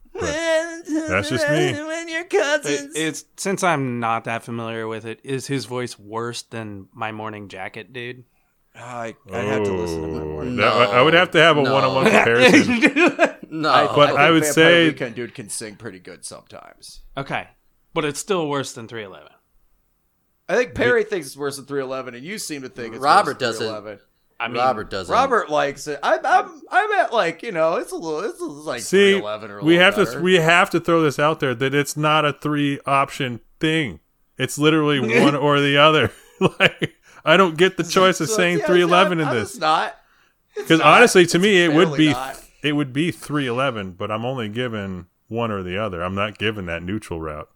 that's just me. When your It, cousins. it's since I'm not that familiar with it. Is his voice worse than My Morning Jacket, dude? I, I'd have to listen to my morning. No. That- I would have to have a No. one-on-one comparison. No, But think I would Vampire say- Weekend dude can sing pretty good sometimes. Okay, but it's still worse than three eleven. I think Perry thinks it's worse than three eleven, and you seem to think it's Robert worse than doesn't. three eleven. I mean, Robert doesn't. Robert likes it. I, I'm I'm at like you know it's a little it's a little like See, three eleven or a we little have better. to we have to throw this out there that it's not a three option thing. It's literally one or the other. Like I don't get the choice of So, saying yeah, three eleven it's in not- this It's not. because not. honestly, to It's me, it would barely be not. it would be three eleven, but I'm only given one or the other. I'm not given that neutral route.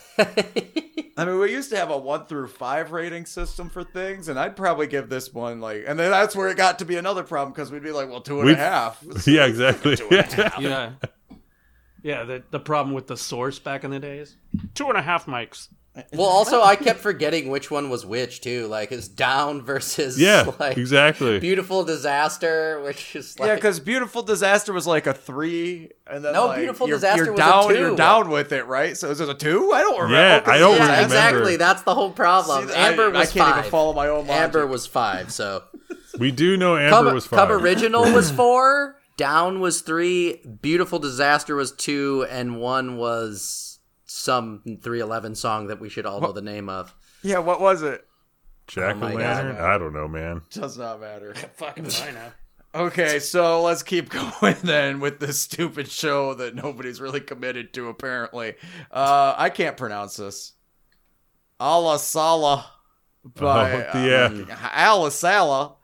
I mean, we used to have a one through five rating system for things, and I'd probably give this one like, and then that's where it got to be another problem because we'd be like, well, two and a We've- half. Yeah, exactly. yeah, yeah. The the problem with the source back in the days, two and a half mics. Well, also, I kept forgetting which one was which too. Like, it's Down versus Yeah, like exactly. Beautiful Disaster, which is like Yeah, because Beautiful Disaster was like a three, and then No, like, Beautiful you're, Disaster you're was a down, two. You're down with it, right? So is it a two? I don't remember. Yeah, 'cause I don't it's- yeah, remember. exactly. That's the whole problem. See, I- Amber I was can't five. even follow my own logic. Amber was five. So We do know Amber Cub, was Cub five. Original was four. Down was three. Beautiful Disaster was two, and one was some three eleven song that we should all know the name of. Yeah, what was it? Jack Oh o' my lantern? God. I don't know, man. Does not matter. Fucking I know. Okay, so let's keep going then with this stupid show that nobody's really committed to, apparently. Uh, I can't pronounce this. Ala Sala by Oh, yeah. um, Ala Sala.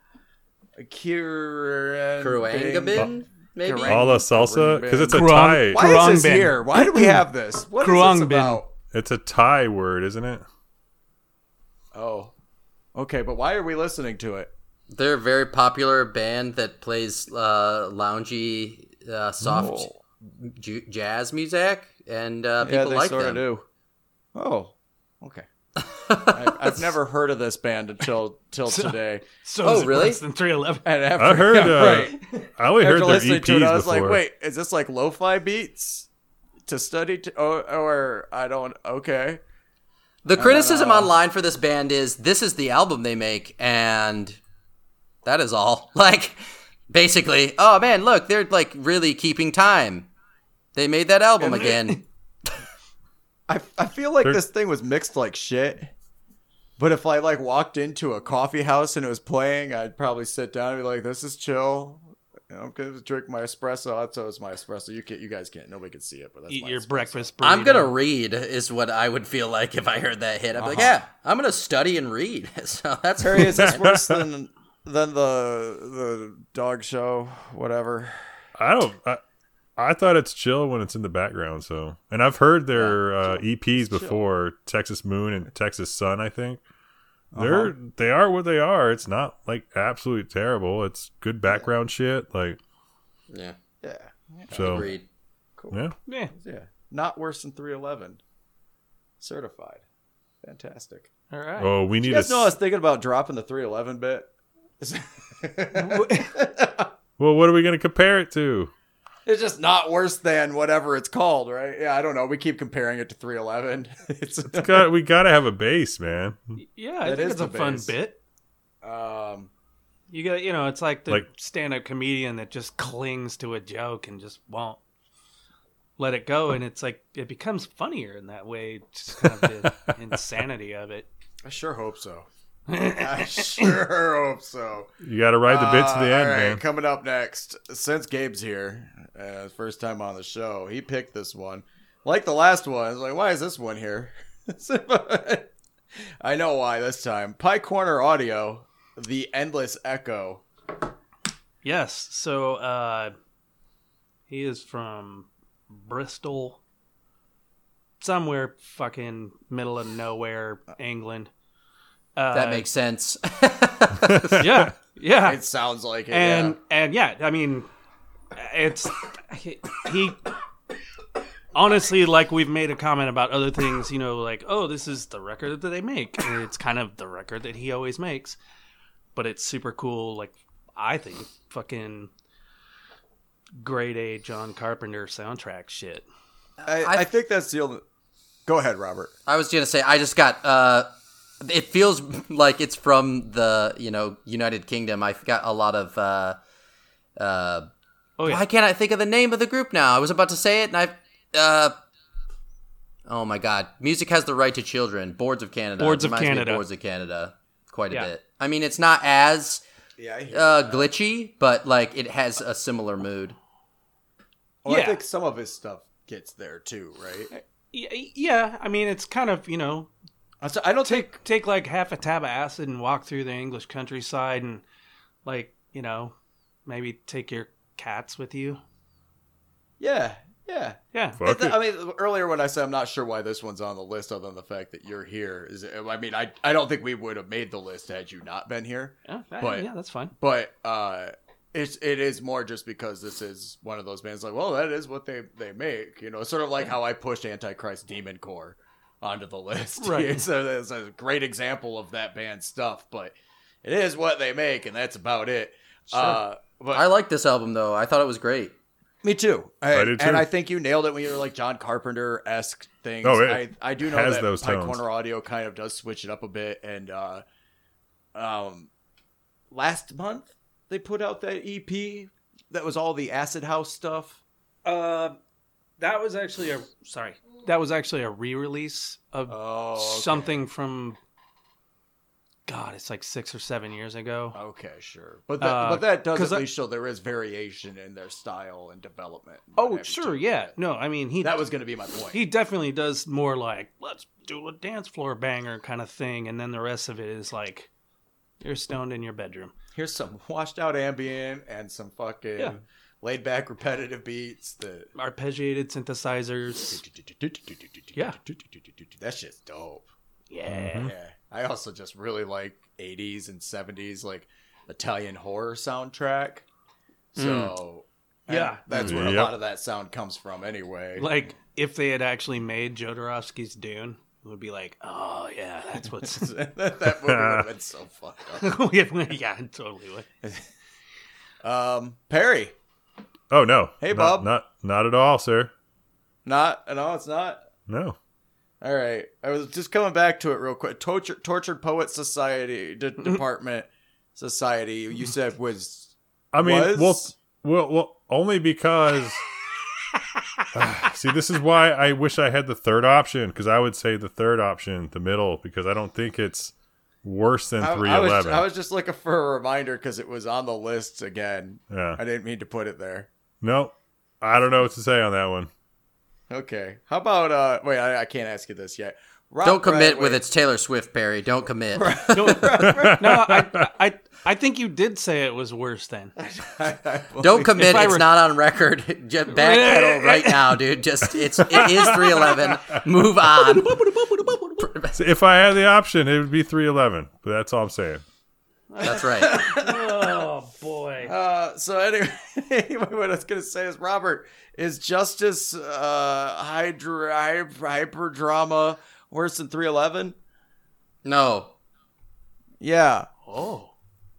Kieran Kurangabin, maybe? Kurang- All the salsa? Because it's a Kruang- Thai. Why is this Kruangbin. here? Why do we have this? What is this Kruangbin. about? It's a Thai word, isn't it? Oh. Okay, but why are we listening to it? They're a very popular band that plays uh, loungy, uh, soft Oh. ju- jazz music, and uh, people yeah, they like sort them. of do. Oh, okay. I, I've never heard of this band until till today. So Oh, is it really? worse than three eleven? And after, I heard. yeah, Uh, right. I only heard After their listening E Ps to it, I was before. like, wait, is this like lo-fi beats to study to, or, or I don't, okay. The criticism Uh, online for this band is this is the album they make, and that is all. Like, basically, oh man, look, they're like really keeping time. They made that album again. I, I feel like They're- this thing was mixed like shit. But if I like walked into a coffee house and it was playing, I'd probably sit down and be like, "This is chill. You know, I'm gonna drink my espresso. That's always my espresso. You can't, you guys can't. Nobody can see it, but that's Eat my your espresso. breakfast. I'm burrito. gonna read, is what I would feel like if I heard that hit. I'd be like, Uh-huh. yeah, I'm gonna study and read. So that's Harry, is this worse than than the the dog show? Whatever. I don't. I, I thought it's chill when it's in the background. So, and I've heard their uh, E Ps before, Texas Moon and Texas Sun. I think they're Uh-huh. they are what they are. It's not like absolutely terrible. It's good background shit. Like yeah, Yeah. so. agreed. Cool. Yeah. Yeah. Yeah. Not worse than three eleven. Certified. Fantastic. All right. Oh, we need You a. guys know I was thinking about dropping the three eleven bit. Well, what are we going to compare it to? It's just not worse than whatever it's called, right? Yeah, I don't know. We keep comparing it to three eleven. It's, Got we got to have a base, man. Yeah, I That think is it's a the fun base. bit. um, You got, you know, it's like the Like- stand-up comedian that just clings to a joke and just won't let it go, and it's like it becomes funnier in that way. Just kind of the insanity of it. I sure hope so. I sure hope so. You got to ride the bit to the Uh, end, all right, man. coming up next, since Gabe's here, uh, first time on the show, he picked this one. Like the last one, I was like, why is this one here? I know why this time. Pie Corner Audio, The Endless Echo. Yes. So uh, he is from Bristol, somewhere fucking middle of nowhere, England. Uh, That makes sense. yeah. Yeah. It sounds like it. and yeah. and yeah, I mean, it's he, he honestly, like we've made a comment about other things, you know, like, oh, this is the record that they make, and it's kind of the record that he always makes, but it's super cool. Like, I think fucking grade A John Carpenter soundtrack shit. I, I think that's the only. Go ahead, Robert. I was gonna say I just got. Uh, it feels like it's from the you know United Kingdom. I've got a lot of. Uh, uh, Oh yeah, why can't I think of the name of the group now? I was about to say it, and I. Uh, oh my God! Music Has the Right to Children. Boards of Canada. Boards of Reminds me Canada. Boards of Canada. Quite a Yeah. bit. I mean, it's not as Yeah, I hear uh, glitchy, but like it has a similar mood. Well, Yeah. I think some of his stuff gets there too, right? yeah, yeah. I mean, it's kind of, you know, I don't think. take take like half a tab of acid and walk through the English countryside, and like, you know, maybe take your cats with you. Yeah, yeah. Yeah. Fuck it. I mean, earlier when I said I'm not sure why this one's on the list, other than the fact that you're here, is I mean, I I don't think we would have made the list had you not been here. Yeah, But- yeah, that's fine. But uh, it's it is more just because this is one of those bands like, well, that is what they they make, you know, sort of like how I pushed Antichrist Demon Core onto the list. Right. So it's a great example of that band's stuff, but it is what they make, and that's about it. Uh, but I like this album though. I thought it was great. me too. I, I did too. And I think you nailed it when you were like John Carpenter esque things. Oh, it I I do know has that those Pie tones. Corner Audio kind of does switch it up a bit, and uh, um, last month they put out that E P that was all the Acid House stuff. Uh, that was actually a sorry. That was actually a re-release of Oh, okay. something from. God, it's like six or seven years ago. Okay, sure, but that, Uh, but that does 'cause at I- least show there is variation in their style and development. and Oh, what have you, sure, too. yeah. No, I mean he That was going to be my point. he definitely does more like let's do a dance floor banger kind of thing, and then the rest of it is like you're stoned in your bedroom. Here's some washed out ambient and some fucking Yeah. laid back repetitive beats that. Arpeggiated synthesizers. Yeah. That shit's dope. Yeah. Yeah. I also just really like eighties and seventies like Italian horror soundtrack. So and Yeah. that's where a Yep. lot of that sound comes from anyway. Like if they had actually made Jodorowsky's Dune, it would be like, oh yeah, that's what's that, that movie would have been so fucked up. yeah, it totally would. Um, Perry. Oh no. Hey, Not- Bob. Not not at all, sir. Not no, it's not. No. All right. I was just coming back to it real quick. Torture, Tortured Poet Society de- Department Society. You said was I mean, was? well, well, well, only because. See, this is why I wish I had the third option, because I would say the third option, the middle, because I don't think it's worse than I, three I was eleven. I was just looking for a reminder because it was on the list again. Yeah. I didn't mean to put it there. No, I don't know what to say on that one. Okay. How about uh? Wait, I, I can't ask you this yet. Rob Don't commit Bradway- with it's Taylor Swift, Perry. Don't commit. No, I, I I think you did say it was worse then. Don't commit. If I It's were- not on record. Just backpedal right now, dude. Just it's it is three eleven. Move on. So if I had the option, it would be three eleven. But that's all I'm saying. That's right. Oh boy. Uh, so anyway, anyway, what I was gonna say is, Robert, is Justice uh hydra hyper, hyper drama worse than three eleven? No. Yeah. Oh.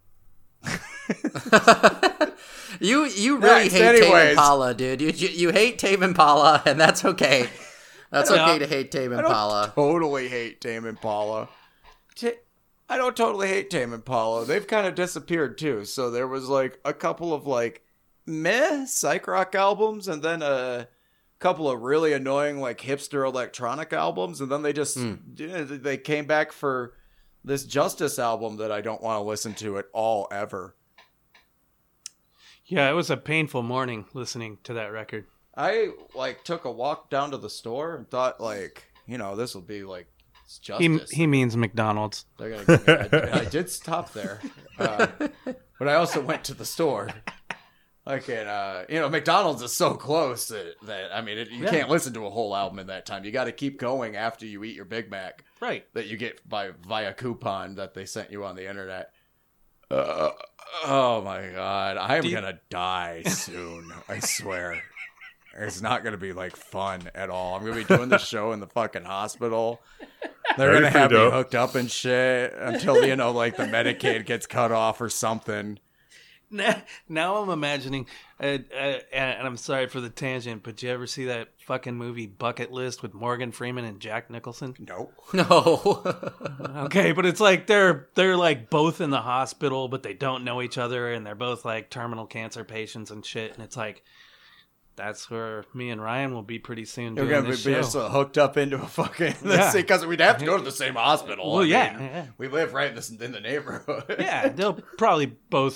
You you really Next, hate Tame anyways. Impala, dude. You, you you hate Tame Impala, and that's okay. That's Yeah. okay to hate Tame I don't Impala. totally hate Tame Impala. Ta- I don't totally hate Tame Impala. They've kind of disappeared too. So there was like a couple of like meh psych rock albums, and then a couple of really annoying like hipster electronic albums, and then they just yeah, they came back for this Justice album that I don't want to listen to at all ever. Yeah, it was a painful morning listening to that record. I like took a walk down to the store and thought like, you know, this will be like it's He Justice. he means McDonald's. They're gonna give me, I, and I did stop there, uh, but I also went to the store. Like, and, uh, you know, McDonald's is so close that, that I mean, it, you Yeah. can't listen to a whole album in that time. You got to keep going after you eat your Big Mac Right. that you get by via coupon that they sent you on the internet. Uh, Oh my god, I'm you- gonna die soon. I swear. It's not gonna be like fun at all. I'm gonna be doing the show in the fucking hospital. They're That'd gonna be have me pretty dope. hooked up and shit until, you know, like the Medicaid gets cut off or something. Now, now I'm imagining, uh, uh, and I'm sorry for the tangent, but you ever see that fucking movie Bucket List with Morgan Freeman and Jack Nicholson? Nope. No. Okay, but it's like they're they're like both in the hospital, but they don't know each other, and they're both like terminal cancer patients and shit. And it's like that's where me and Ryan will be pretty soon We're doing gonna be this show. just uh, hooked up into a fucking Yeah. because we'd have to go to the same hospital. Well, I yeah, mean, yeah. we live right in, this, in the neighborhood. Yeah, they'll probably both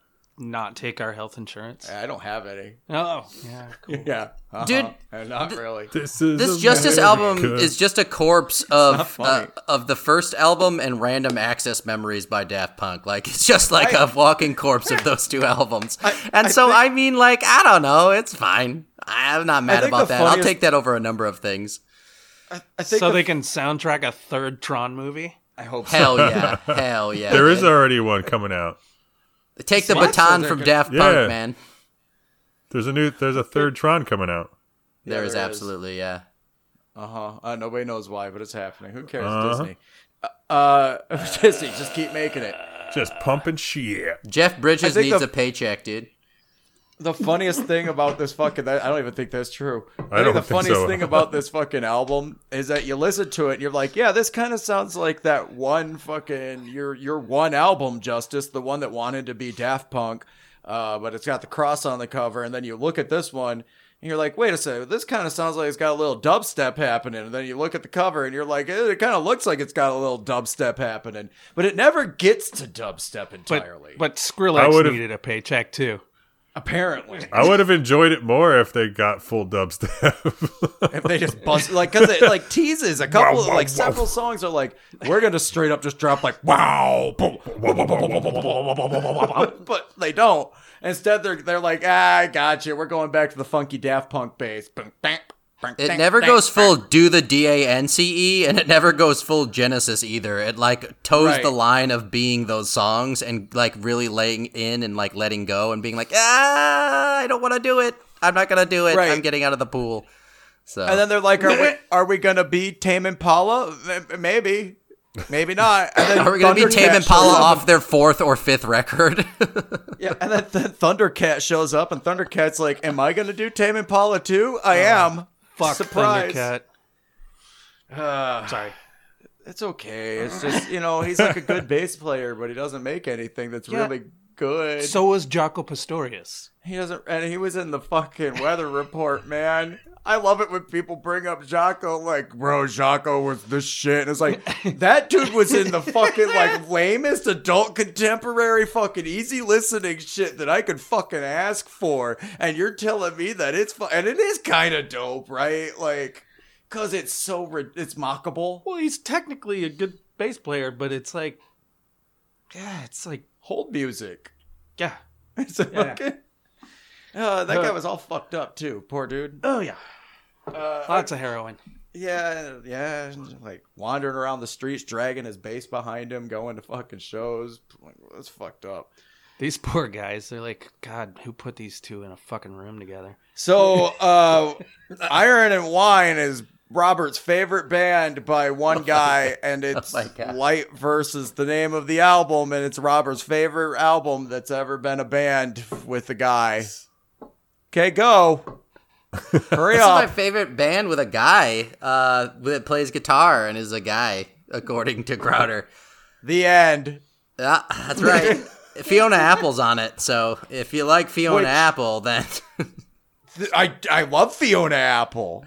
not take our health insurance. I don't have any. Oh, yeah, cool. Yeah, uh-huh. Dude, Uh, not really. This is This Justice album America. is just a corpse not of funny. uh, of the first album and Random Access Memories by Daft Punk. Like it's just like I- a walking corpse of those two albums. and I so think- I mean, like I don't know, it's fine. I'm not mad think about the that. I'll funniest- take that over a number of things. I, I think So the- they can soundtrack a third Tron movie. I hope so. Hell yeah, hell yeah. There is dude. already one coming out. Take the What? baton So from they're Daft gonna- Yeah. Punk, man. There's a new. There's a third Tron coming out. There Yeah, is there is. absolutely yeah. Uh-huh. Uh Nobody knows why, but it's happening. Who cares? Uh-huh. Disney. Uh, uh Disney, just keep making it. Just pumping shit. Jeff Bridges I think needs the- a paycheck, dude. The funniest thing about this fucking I don't even think that's true. I, I think don't the think funniest so. thing about this fucking album is that you listen to it and you're like, yeah, this kind of sounds like that one fucking your your one album, Justice, the one that wanted to be Daft Punk, uh, but it's got the cross on the cover, and then you look at this one and you're like, wait a second, this kind of sounds like it's got a little dubstep happening. And then you look at the cover and you're like, eh, it kind of looks like it's got a little dubstep happening, but it never gets to dubstep But, entirely. but I Skrillex would've- needed a paycheck too. apparently. I would have enjoyed it more if they got full dubstep. If they just bust like because it like teases a couple of like several songs are like we're gonna straight up just drop like wow boom, boom, boom, boom, boom, boom, boom, boom, boom, boom, boom, but they don't. Instead they're they're like ah I got you, we're going back to the funky Daft Punk bass. It never goes full do the D A N C E, and it never goes full Genesis either. It like toes Right. the line of being those songs and like really laying in and like letting go and being like, ah, I don't want to do it. I'm not gonna do it. Right. I'm getting out of the pool. So And then they're like, are we are we gonna be Tame Impala? M- Maybe, maybe not. And then are we gonna be Tame Thundercat Impala shows up off their fourth or fifth record? Yeah, and then th- Thundercat shows up, and Thundercat's like, "Am I gonna do Tame Impala too? I am." Fuck Surprise. Thundercat. Uh, Sorry. It's okay. It's just, you know, he's like a good bass player, but he doesn't make anything that's Yeah. really good. So was Jaco Pastorius. he doesn't, and he was in the fucking weather report, man. I love it when people bring up Jaco, like, bro, Jaco was the shit. And it's like, that dude was in the fucking, like, lamest adult contemporary fucking easy listening shit that I could fucking ask for. And you're telling me that it's, fu- and it is kind of dope, right? Like, because it's so, ri- it's mockable. Well, he's technically a good bass player, but it's like, yeah, it's like, Hold music. yeah. It's a Yeah. fucking, uh, that Uh, guy was all fucked up, too. Poor dude. Oh yeah, Uh, lots of heroin. Yeah, yeah, like wandering around the streets, dragging his bass behind him, going to fucking shows. Like, that's fucked up. These poor guys. They're like, God, who put these two in a fucking room together? So, uh, Iron and Wine is Robert's favorite band by one guy, and it's my God. Light versus the name of the album, and it's Robert's favorite album that's ever been a band with a guy. Okay, go. Hurry This is my up. favorite band with a guy uh, that plays guitar and is a guy, according to Crowder. The end. Yeah, that's right. Fiona Apple's on it, so if you like Fiona Which- Apple, then I, I love Fiona Apple.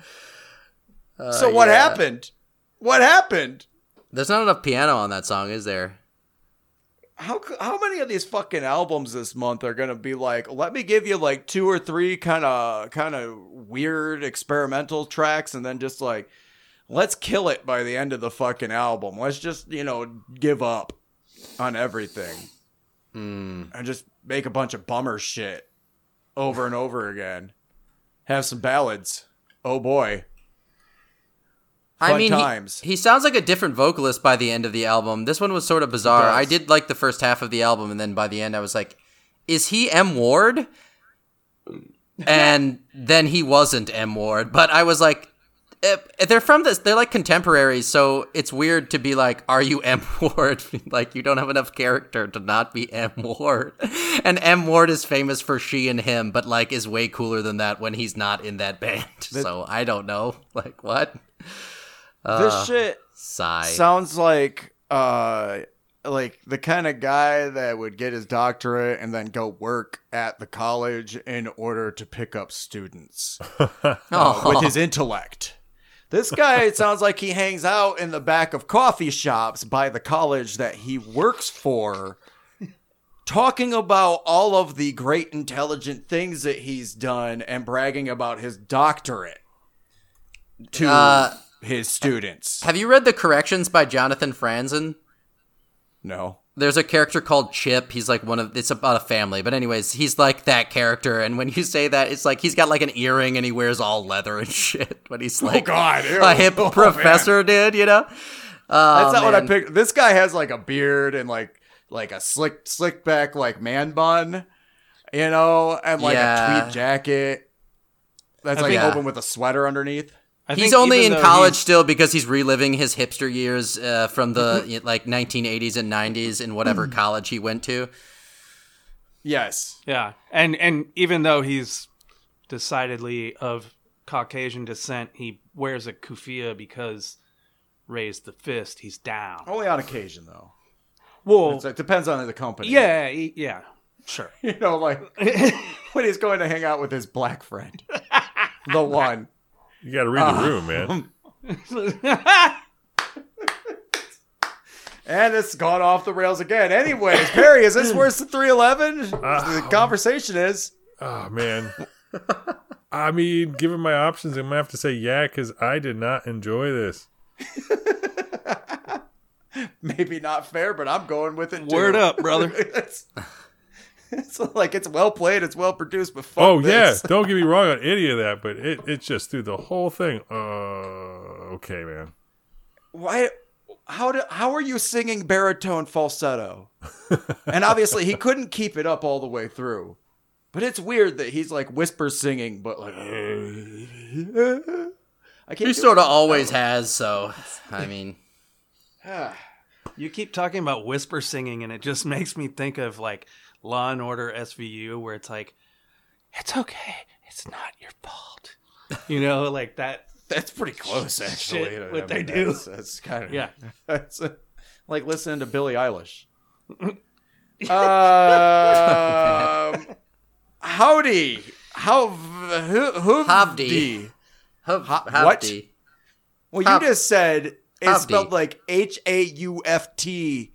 so Uh, what yeah. happened? What happened? There's not enough piano on that song, is there? How c- how many of these fucking albums this month are gonna be like? Let me give you like two or three kind of kind of weird experimental tracks, and then just like let's kill it by the end of the fucking album. Let's just you know give up on everything Mm. and just make a bunch of bummer shit over and over again. Have some ballads. Oh boy. Fun I mean, times. He, he sounds like a different vocalist by the end of the album. This one was sort of bizarre. I did like the first half of the album, and then by the end, I was like, "Is he M. Ward?" And then he wasn't M. Ward, but I was like, eh, "They're from this. They're like contemporaries, so it's weird to be like, are you M. Ward? Like, you don't have enough character to not be M. Ward." And M. Ward is famous for She and Him, but like is way cooler than that when he's not in that band. So I don't know, like what." This Uh, shit sigh. sounds like uh like the kind of guy that would get his doctorate and then go work at the college in order to pick up students uh, with his intellect. This guy, it sounds like he hangs out in the back of coffee shops by the college that he works for, talking about all of the great intelligent things that he's done and bragging about his doctorate to Uh, his students. Have you read The Corrections by Jonathan Franzen? No. There's a character called Chip. He's like one of, it's about a family. But anyways, he's like that character. And when you say that, it's like he's got like an earring and he wears all leather and shit. But he's like God, ew. a hip Oh, professor, dude, you know? Oh, That's not what I man. picked. This guy has like a beard and like like a slick slick back like man bun, you know, and like Yeah. a tweed jacket. That's I like think- open with a sweater underneath. I He's think only even in though college he's- still because he's reliving his hipster years uh, from the like nineteen eighties and nineties in whatever college he went to. Yes. Yeah, and and even though he's decidedly of Caucasian descent, he wears a kufiya because raise the fist. He's down. Only on occasion though. Well, It's, it depends on the company. yeah, he- yeah, sure. You know, like when he's going to hang out with his black friend. The one. You got to read the room, man. And it's gone off the rails again. Anyways, Perry, is this worse than three eleven? Uh, The conversation is. Oh man. I mean, given my options, I'm gonna have to say yeah, because I did not enjoy this. Maybe not fair, but I'm going with it too. Word up, brother. it's, it's like it's well played, it's well produced, but fuck Oh this. yeah, don't get me wrong on any of that, but it it just threw the whole thing. Uh, okay, man. Why? How do? How are you singing baritone falsetto? And obviously, he couldn't keep it up all the way through. But it's weird that he's like whisper singing, but like I can't. He do sort of it. always has, so I mean, You keep talking about whisper singing, and it just makes me think of like Law and Order S V U, where it's like, "It's okay, it's not your fault," you know, like that. That's pretty close, actually. Shit, I what they mean, do. That's, that's kind of Yeah. That's uh, like listening to Billie Eilish. um, howdy, how who Havdi. Huv- Ha- Havdi. what? Well, you Hav- just said it's Havdi. spelled like H A U F T.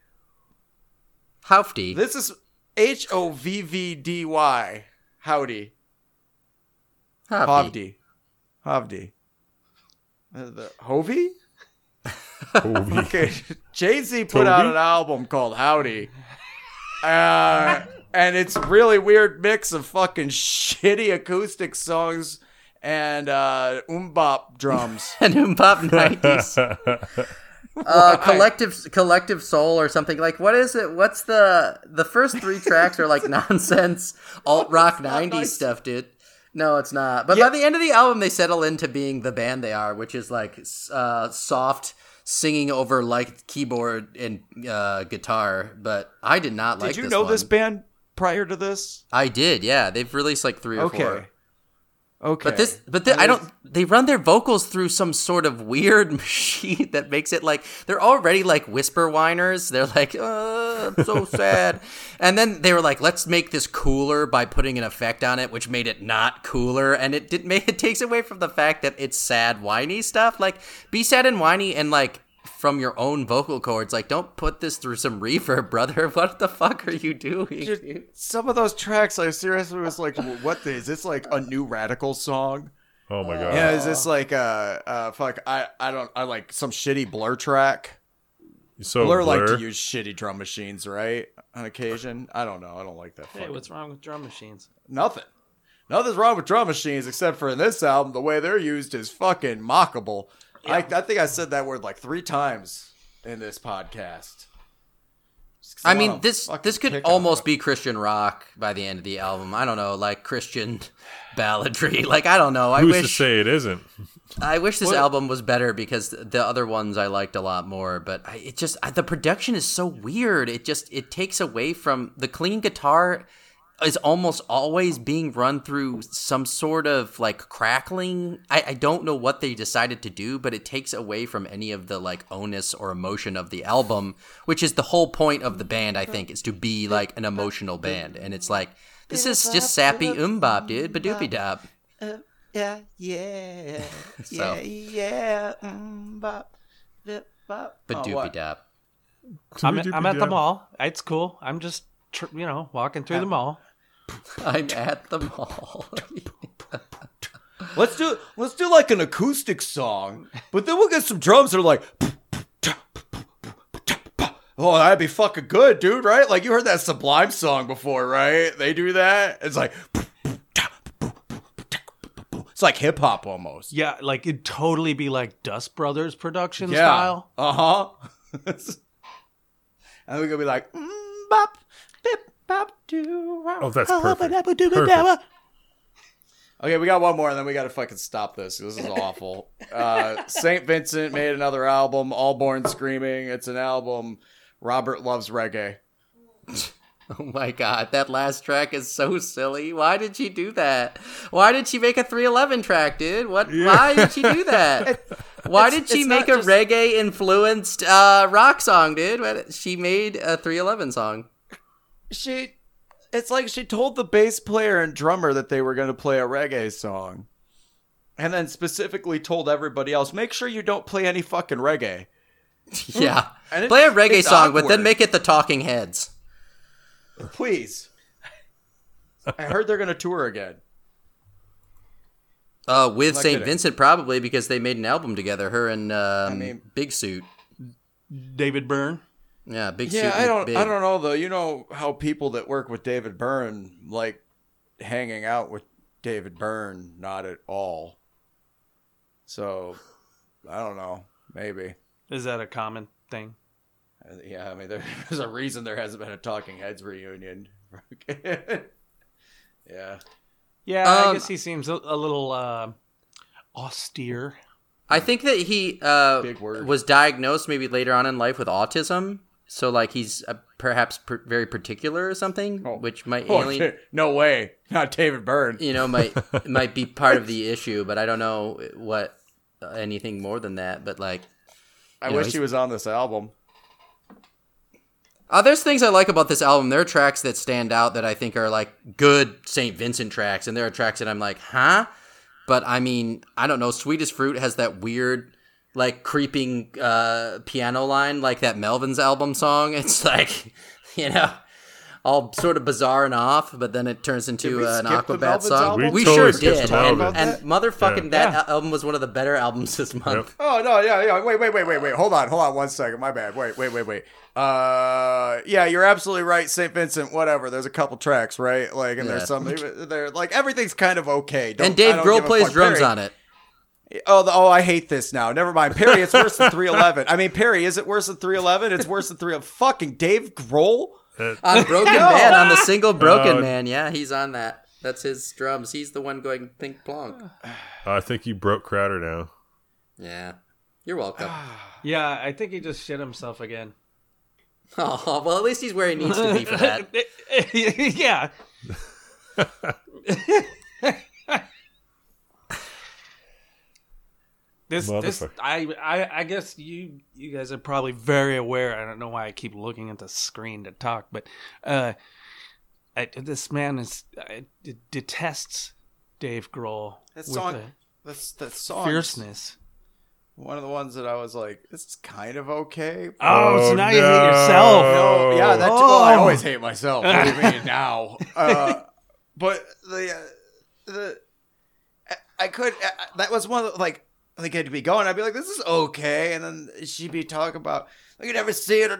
Hafty. This is H O V V D Y. Howdy. Havdi. Havdi. Havdi. Uh, the Hovey? Hovey. Okay. Jay-Z put Toby? out an album called Howdy. Uh, and it's a really weird mix of fucking shitty acoustic songs and uh, umbop drums. And Umpop nineties. Uh, collective collective soul or something, like what is it, what's the the first three tracks are like nonsense alt rock nineties stuff, dude. No, it's not, but Yeah. by the end of the album they settle into being the band they are, which is like uh soft singing over like keyboard and uh guitar. But I did not like Did you this know one. this band prior to this? I did, yeah. They've released like three or Okay. four. Okay. But this, but the, I don't. They run their vocals through some sort of weird machine that makes it like they're already like whisper whiners. They're like, uh, I'm so sad, and then they were like, let's make this cooler by putting an effect on it, which made it not cooler, and it did make it takes away from the fact that it's sad, whiny stuff. Like, be sad and whiny, and like from your own vocal cords. Like, don't put this through some reverb, brother. What the fuck are you doing? Dude, some of those tracks, I seriously was like, what is this, like a new Radical song? Oh my god. Yeah, is this like uh uh fuck I I don't I like some shitty Blur track? So Blur, like Blur. to use shitty drum machines, right? On occasion. I don't know. I don't like that. Hey, fucking- what's wrong with drum machines? Nothing. Nothing's wrong with drum machines except for in this album, the way they're used is fucking mockable. I, I think I said that word like three times in this podcast. I mean, this this could almost be Christian rock by the end of the album. I don't know, like Christian balladry. Like, I don't know. I Who's wish to say it isn't? I wish this What? album was better because the other ones I liked a lot more. But I, it just I, the production is so weird. It just it takes away from the clean guitar. Is almost always being run through some sort of like crackling. I, I don't know what they decided to do, but it takes away from any of the like onus or emotion of the album, which is the whole point of the band, I think, is to be like an emotional band. And it's like, this is just sappy umbop, dude. Badoopy dop. Uh, yeah, yeah, So. yeah, yeah. Mm, bop, bip, bop. Oh, Badoopy what? dop. I'm, I'm at the mall. It's cool. I'm just, tr- you know, walking through the mall. I'm at the mall. Let's do let's do like an acoustic song, but then we'll get some drums that are like, oh, that'd be fucking good, dude, right? Like you heard that Sublime song before, right? They do that. It's like, it's like hip hop almost. Yeah, like it'd totally be like Dust Brothers production Yeah. style. Uh huh. And we're gonna be like, mm, bop, bip, bop, doo, Oh, that's perfect. Perfect. Okay, we got one more, and then we got to fucking stop this. This is awful. uh, Saint Vincent made another album, All Born Screaming. It's an album. Robert loves reggae. Oh my god, that last track is so silly. Why did she do that? Why did she make a three eleven track, dude? What? Why did she do that? Why It's- did she it's make not a just- reggae influenced uh, rock song, dude? What- She made a three eleven song. She, it's like she told the bass player and drummer that they were going to play a reggae song, and then specifically told everybody else, make sure you don't play any fucking reggae. Yeah. And Play a it's- reggae it's song, but then awkward. make it the Talking Heads. Please. I heard they're going to tour again. Uh, with Not Saint kidding. Vincent, probably, because they made an album together, her and um, mean- Big Suit. David Byrne. Yeah, Big Suit. Yeah, I and don't. Big. I don't know though. You know how people that work with David Byrne like hanging out with David Byrne? Not at all. So I don't know. Maybe. Is that a common thing? Uh, Yeah, I mean, there- there's a reason there hasn't been a Talking Heads reunion. Yeah. Yeah, I Um, guess he seems a, a little uh, austere. I think that he uh, Big word. was diagnosed maybe later on in life with autism. So, like, he's uh, perhaps per- very particular or something, Oh. which might Oh, alien, no way. Not David Byrne. you know, might might be part of the issue. But I don't know what uh, anything more than that. But like, I you know, wish he's- he was on this album. Uh, there's things I like about this album. There are tracks that stand out that I think are like good Saint Vincent tracks, and there are tracks that I'm like, huh? But I mean, I don't know. Sweetest Fruit has that weird, like, creeping uh, piano line, like that Melvin's album song. It's like, you know, all sort of bizarre and off, but then it turns Did into we uh, an skip the Aquabat Melvin's song. album? We, We totally sure skipped did, the and, Melvin. and motherfucking Yeah. that album was one of the better albums this month. Oh no, yeah, yeah. Wait, wait, wait, wait, wait. Hold on, hold on one second. My bad. Wait, wait, wait, wait. Uh, yeah, you're absolutely right. Saint Vincent, whatever. There's a couple tracks, right? Like, and Yeah. there's some. They're like everything's kind of okay. Don't, And Dave I don't Grohl give a plays fuck. drums Perry- on it. Oh, the, oh, I hate this now. Never mind. Perry, it's worse than three eleven. I mean, Perry, is it worse than three eleven? It's worse than three. Fucking Dave Grohl. Uh, On Broken No. Man, on the single Broken Oh. Man. Yeah, he's on that. That's his drums. He's the one going think plonk. I think you broke Crowder now. Yeah. You're welcome. Yeah, I think he just shit himself again. Oh, well, at least he's where he needs to be for that. Yeah. This, this, Motherfucker. I, I, I guess you, you guys are probably very aware. I don't know why I keep looking at the screen to talk, but uh, I, this man is I, detests Dave Grohl That with song. a That's that song. fierceness. One of the ones that I was like, this is kind of okay. Oh, so Oh, now you hate no. yourself. No, yeah, that's well, I Oh. always hate myself. What do you mean now? Uh, but the uh, the I, I could uh, that was one of the, like like I'd be going, I'd be like, this is okay, and then she'd be talking about like you never see it or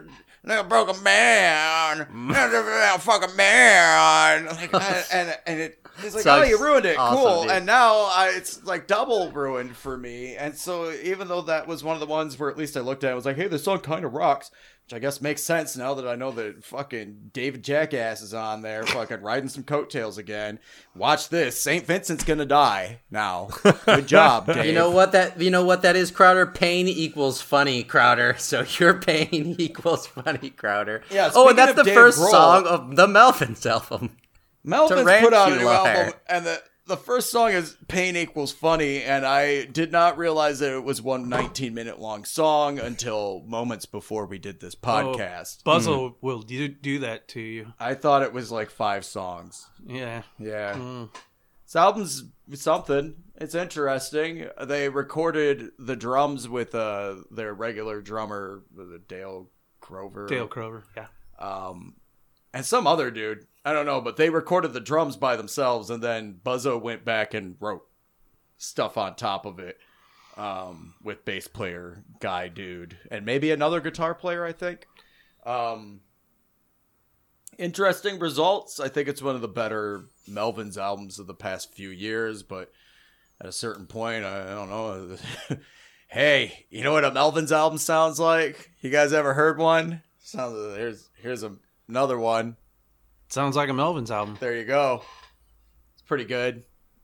nigga broke a man, nigga fucking man, like, and, and and it. He's like, Sucks. oh, you ruined it. Awesome, Cool. dude. And now I, it's like double ruined for me. And so even though that was one of the ones where at least I looked at it, I was like, hey, this song kind of rocks, which I guess makes sense now that I know that fucking David Jackass is on there fucking riding some coattails again. Watch this. Saint Vincent's going to die now. Good job, Dave. You know what that you know what that is, Crowder? Pain equals funny, Crowder. So your pain equals funny, Crowder. Yeah, oh, and speaking that's of the Dave first Grohl- song of the Melvins album. Melvin's put out a new Tarantula. album, and the, the first song is Pain Equals Funny, and I did not realize that it was one nineteen-minute long song until moments before we did this podcast. Oh, Buzzle will do, do that to you. I thought it was like five songs. Yeah. Yeah. Mm. This album's something. It's interesting. They recorded the drums with uh, their regular drummer, was it Dale Crover? Dale Crover. Yeah. Um, and some other dude. I don't know, but they recorded the drums by themselves, and then Buzzo went back and wrote stuff on top of it um, with bass player guy dude, and maybe another guitar player, I think. Um, interesting results. I think it's one of the better Melvins albums of the past few years, but at a certain point, I, I don't know. Hey, you know what a Melvins album sounds like? You guys ever heard one? Sounds here's here's a, another one. Sounds like a Melvins album. There you go. It's pretty good.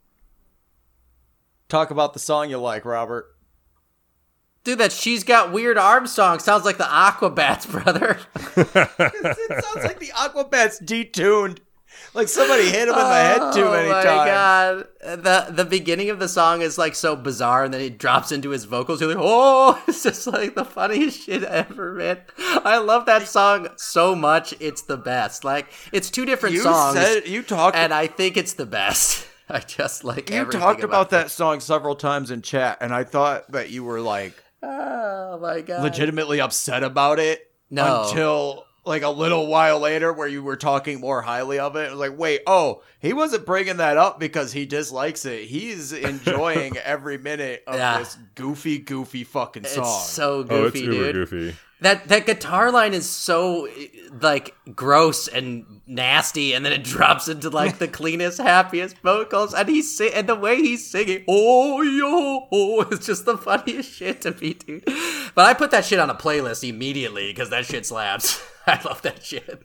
Talk about the song you like, Robert. Dude, that She's Got Weird Arms song sounds like the Aquabats, brother. It sounds like the Aquabats detuned. Like somebody hit him in the head too many Oh my times. god. The the beginning of the song is like so bizarre, and then it drops into his vocals. You're like, oh, it's just like the funniest shit ever, man. I love that song so much. It's the best. Like, it's two different You songs, said you talked and I think it's the best. I just like you everything talked about it. that song several times in chat, and I thought that you were like Oh my god. legitimately upset about it. No. Until like a little while later where you were talking more highly of it. It was like, wait, oh, he wasn't bringing that up because he dislikes it. He's enjoying every minute of Yeah. this goofy, goofy fucking song. It's so Oh, it's goofy, uber dude. goofy. That that guitar line is so like gross and nasty, and then it drops into like the cleanest, happiest vocals, and he's sing- and the way he's singing, oh yo, oh, it's just the funniest shit to me, dude. But I put that shit on a playlist immediately because that shit slaps. I love that shit.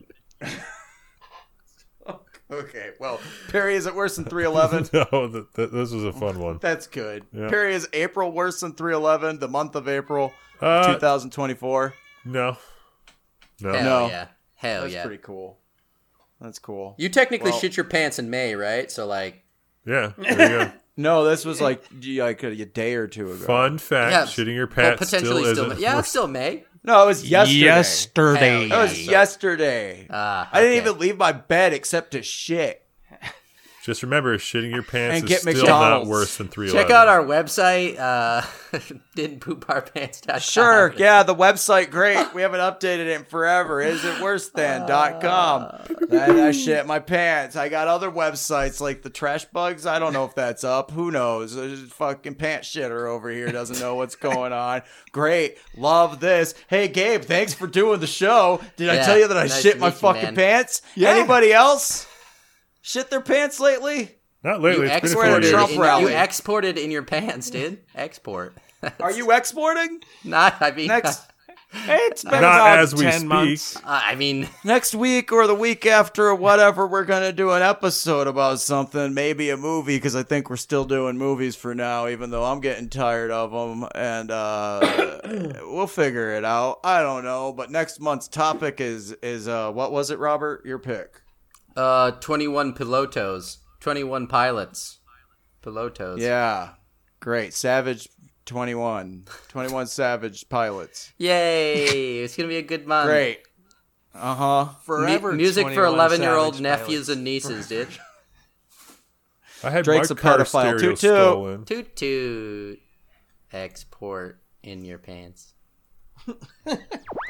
Okay, well, Perry, is it worse than three eleven? No, th- th- this was a fun one. That's good. Yeah. Perry, is April worse than three eleven, the month of April Uh, twenty twenty-four? No. No. Hell No. yeah, hell That's yeah. pretty cool. That's cool. You technically Well- shit your pants in May, right? So like, Yeah, there you go. No, this was like, like a, a day or two ago. Fun fact, yeah, shitting your well, pants still isn't yeah, worse. it's still May. No, it was yesterday. Yesterday. That was Yeah. yesterday. Ah, I didn't okay. even leave my bed except to shit. Just remember, shitting your pants And is get still McDonald's. not worse than three eleven. Check out our website, uh, didn't poop our pants dot com. Sure, yeah, the website, great. We haven't updated it in forever. Is it worse than dot com? I, I shit my pants. I got other websites like the Trash Bugs. I don't know if that's up. Who knows? There's a fucking pants shitter over here doesn't know what's going on. Great, love this. Hey, Gabe, thanks for doing the show. Did I Yeah, tell you that I nice shit to my meet you, fucking man. pants? Yeah. Anybody else shit their pants lately? Not You lately. It's been a few exported exported, Trump years. in, rally. you exported in your pants, dude. Export. Are you exporting? Not, I mean, Next It's been Not about as we ten speak. months. I mean, next week or the week after or whatever, we're going to do an episode about something, maybe a movie, because I think we're still doing movies for now, even though I'm getting tired of them. And uh, we'll figure it out. I don't know. But next month's topic is, is uh, what was it, Robert? Your pick. uh, twenty-one pilotos, twenty-one pilots, pilotos. Yeah. Great. Savage twenty-one. twenty-one Savage pilots. Yay! It's gonna be a good month. Great. Uh-huh. Forever. Mu- music for twenty-one eleven-year-old Savage nephews pilots. and nieces, dude. I had Drake's my a car pedophile, stereo toot toot. stolen. Toot toot. Export in your pants.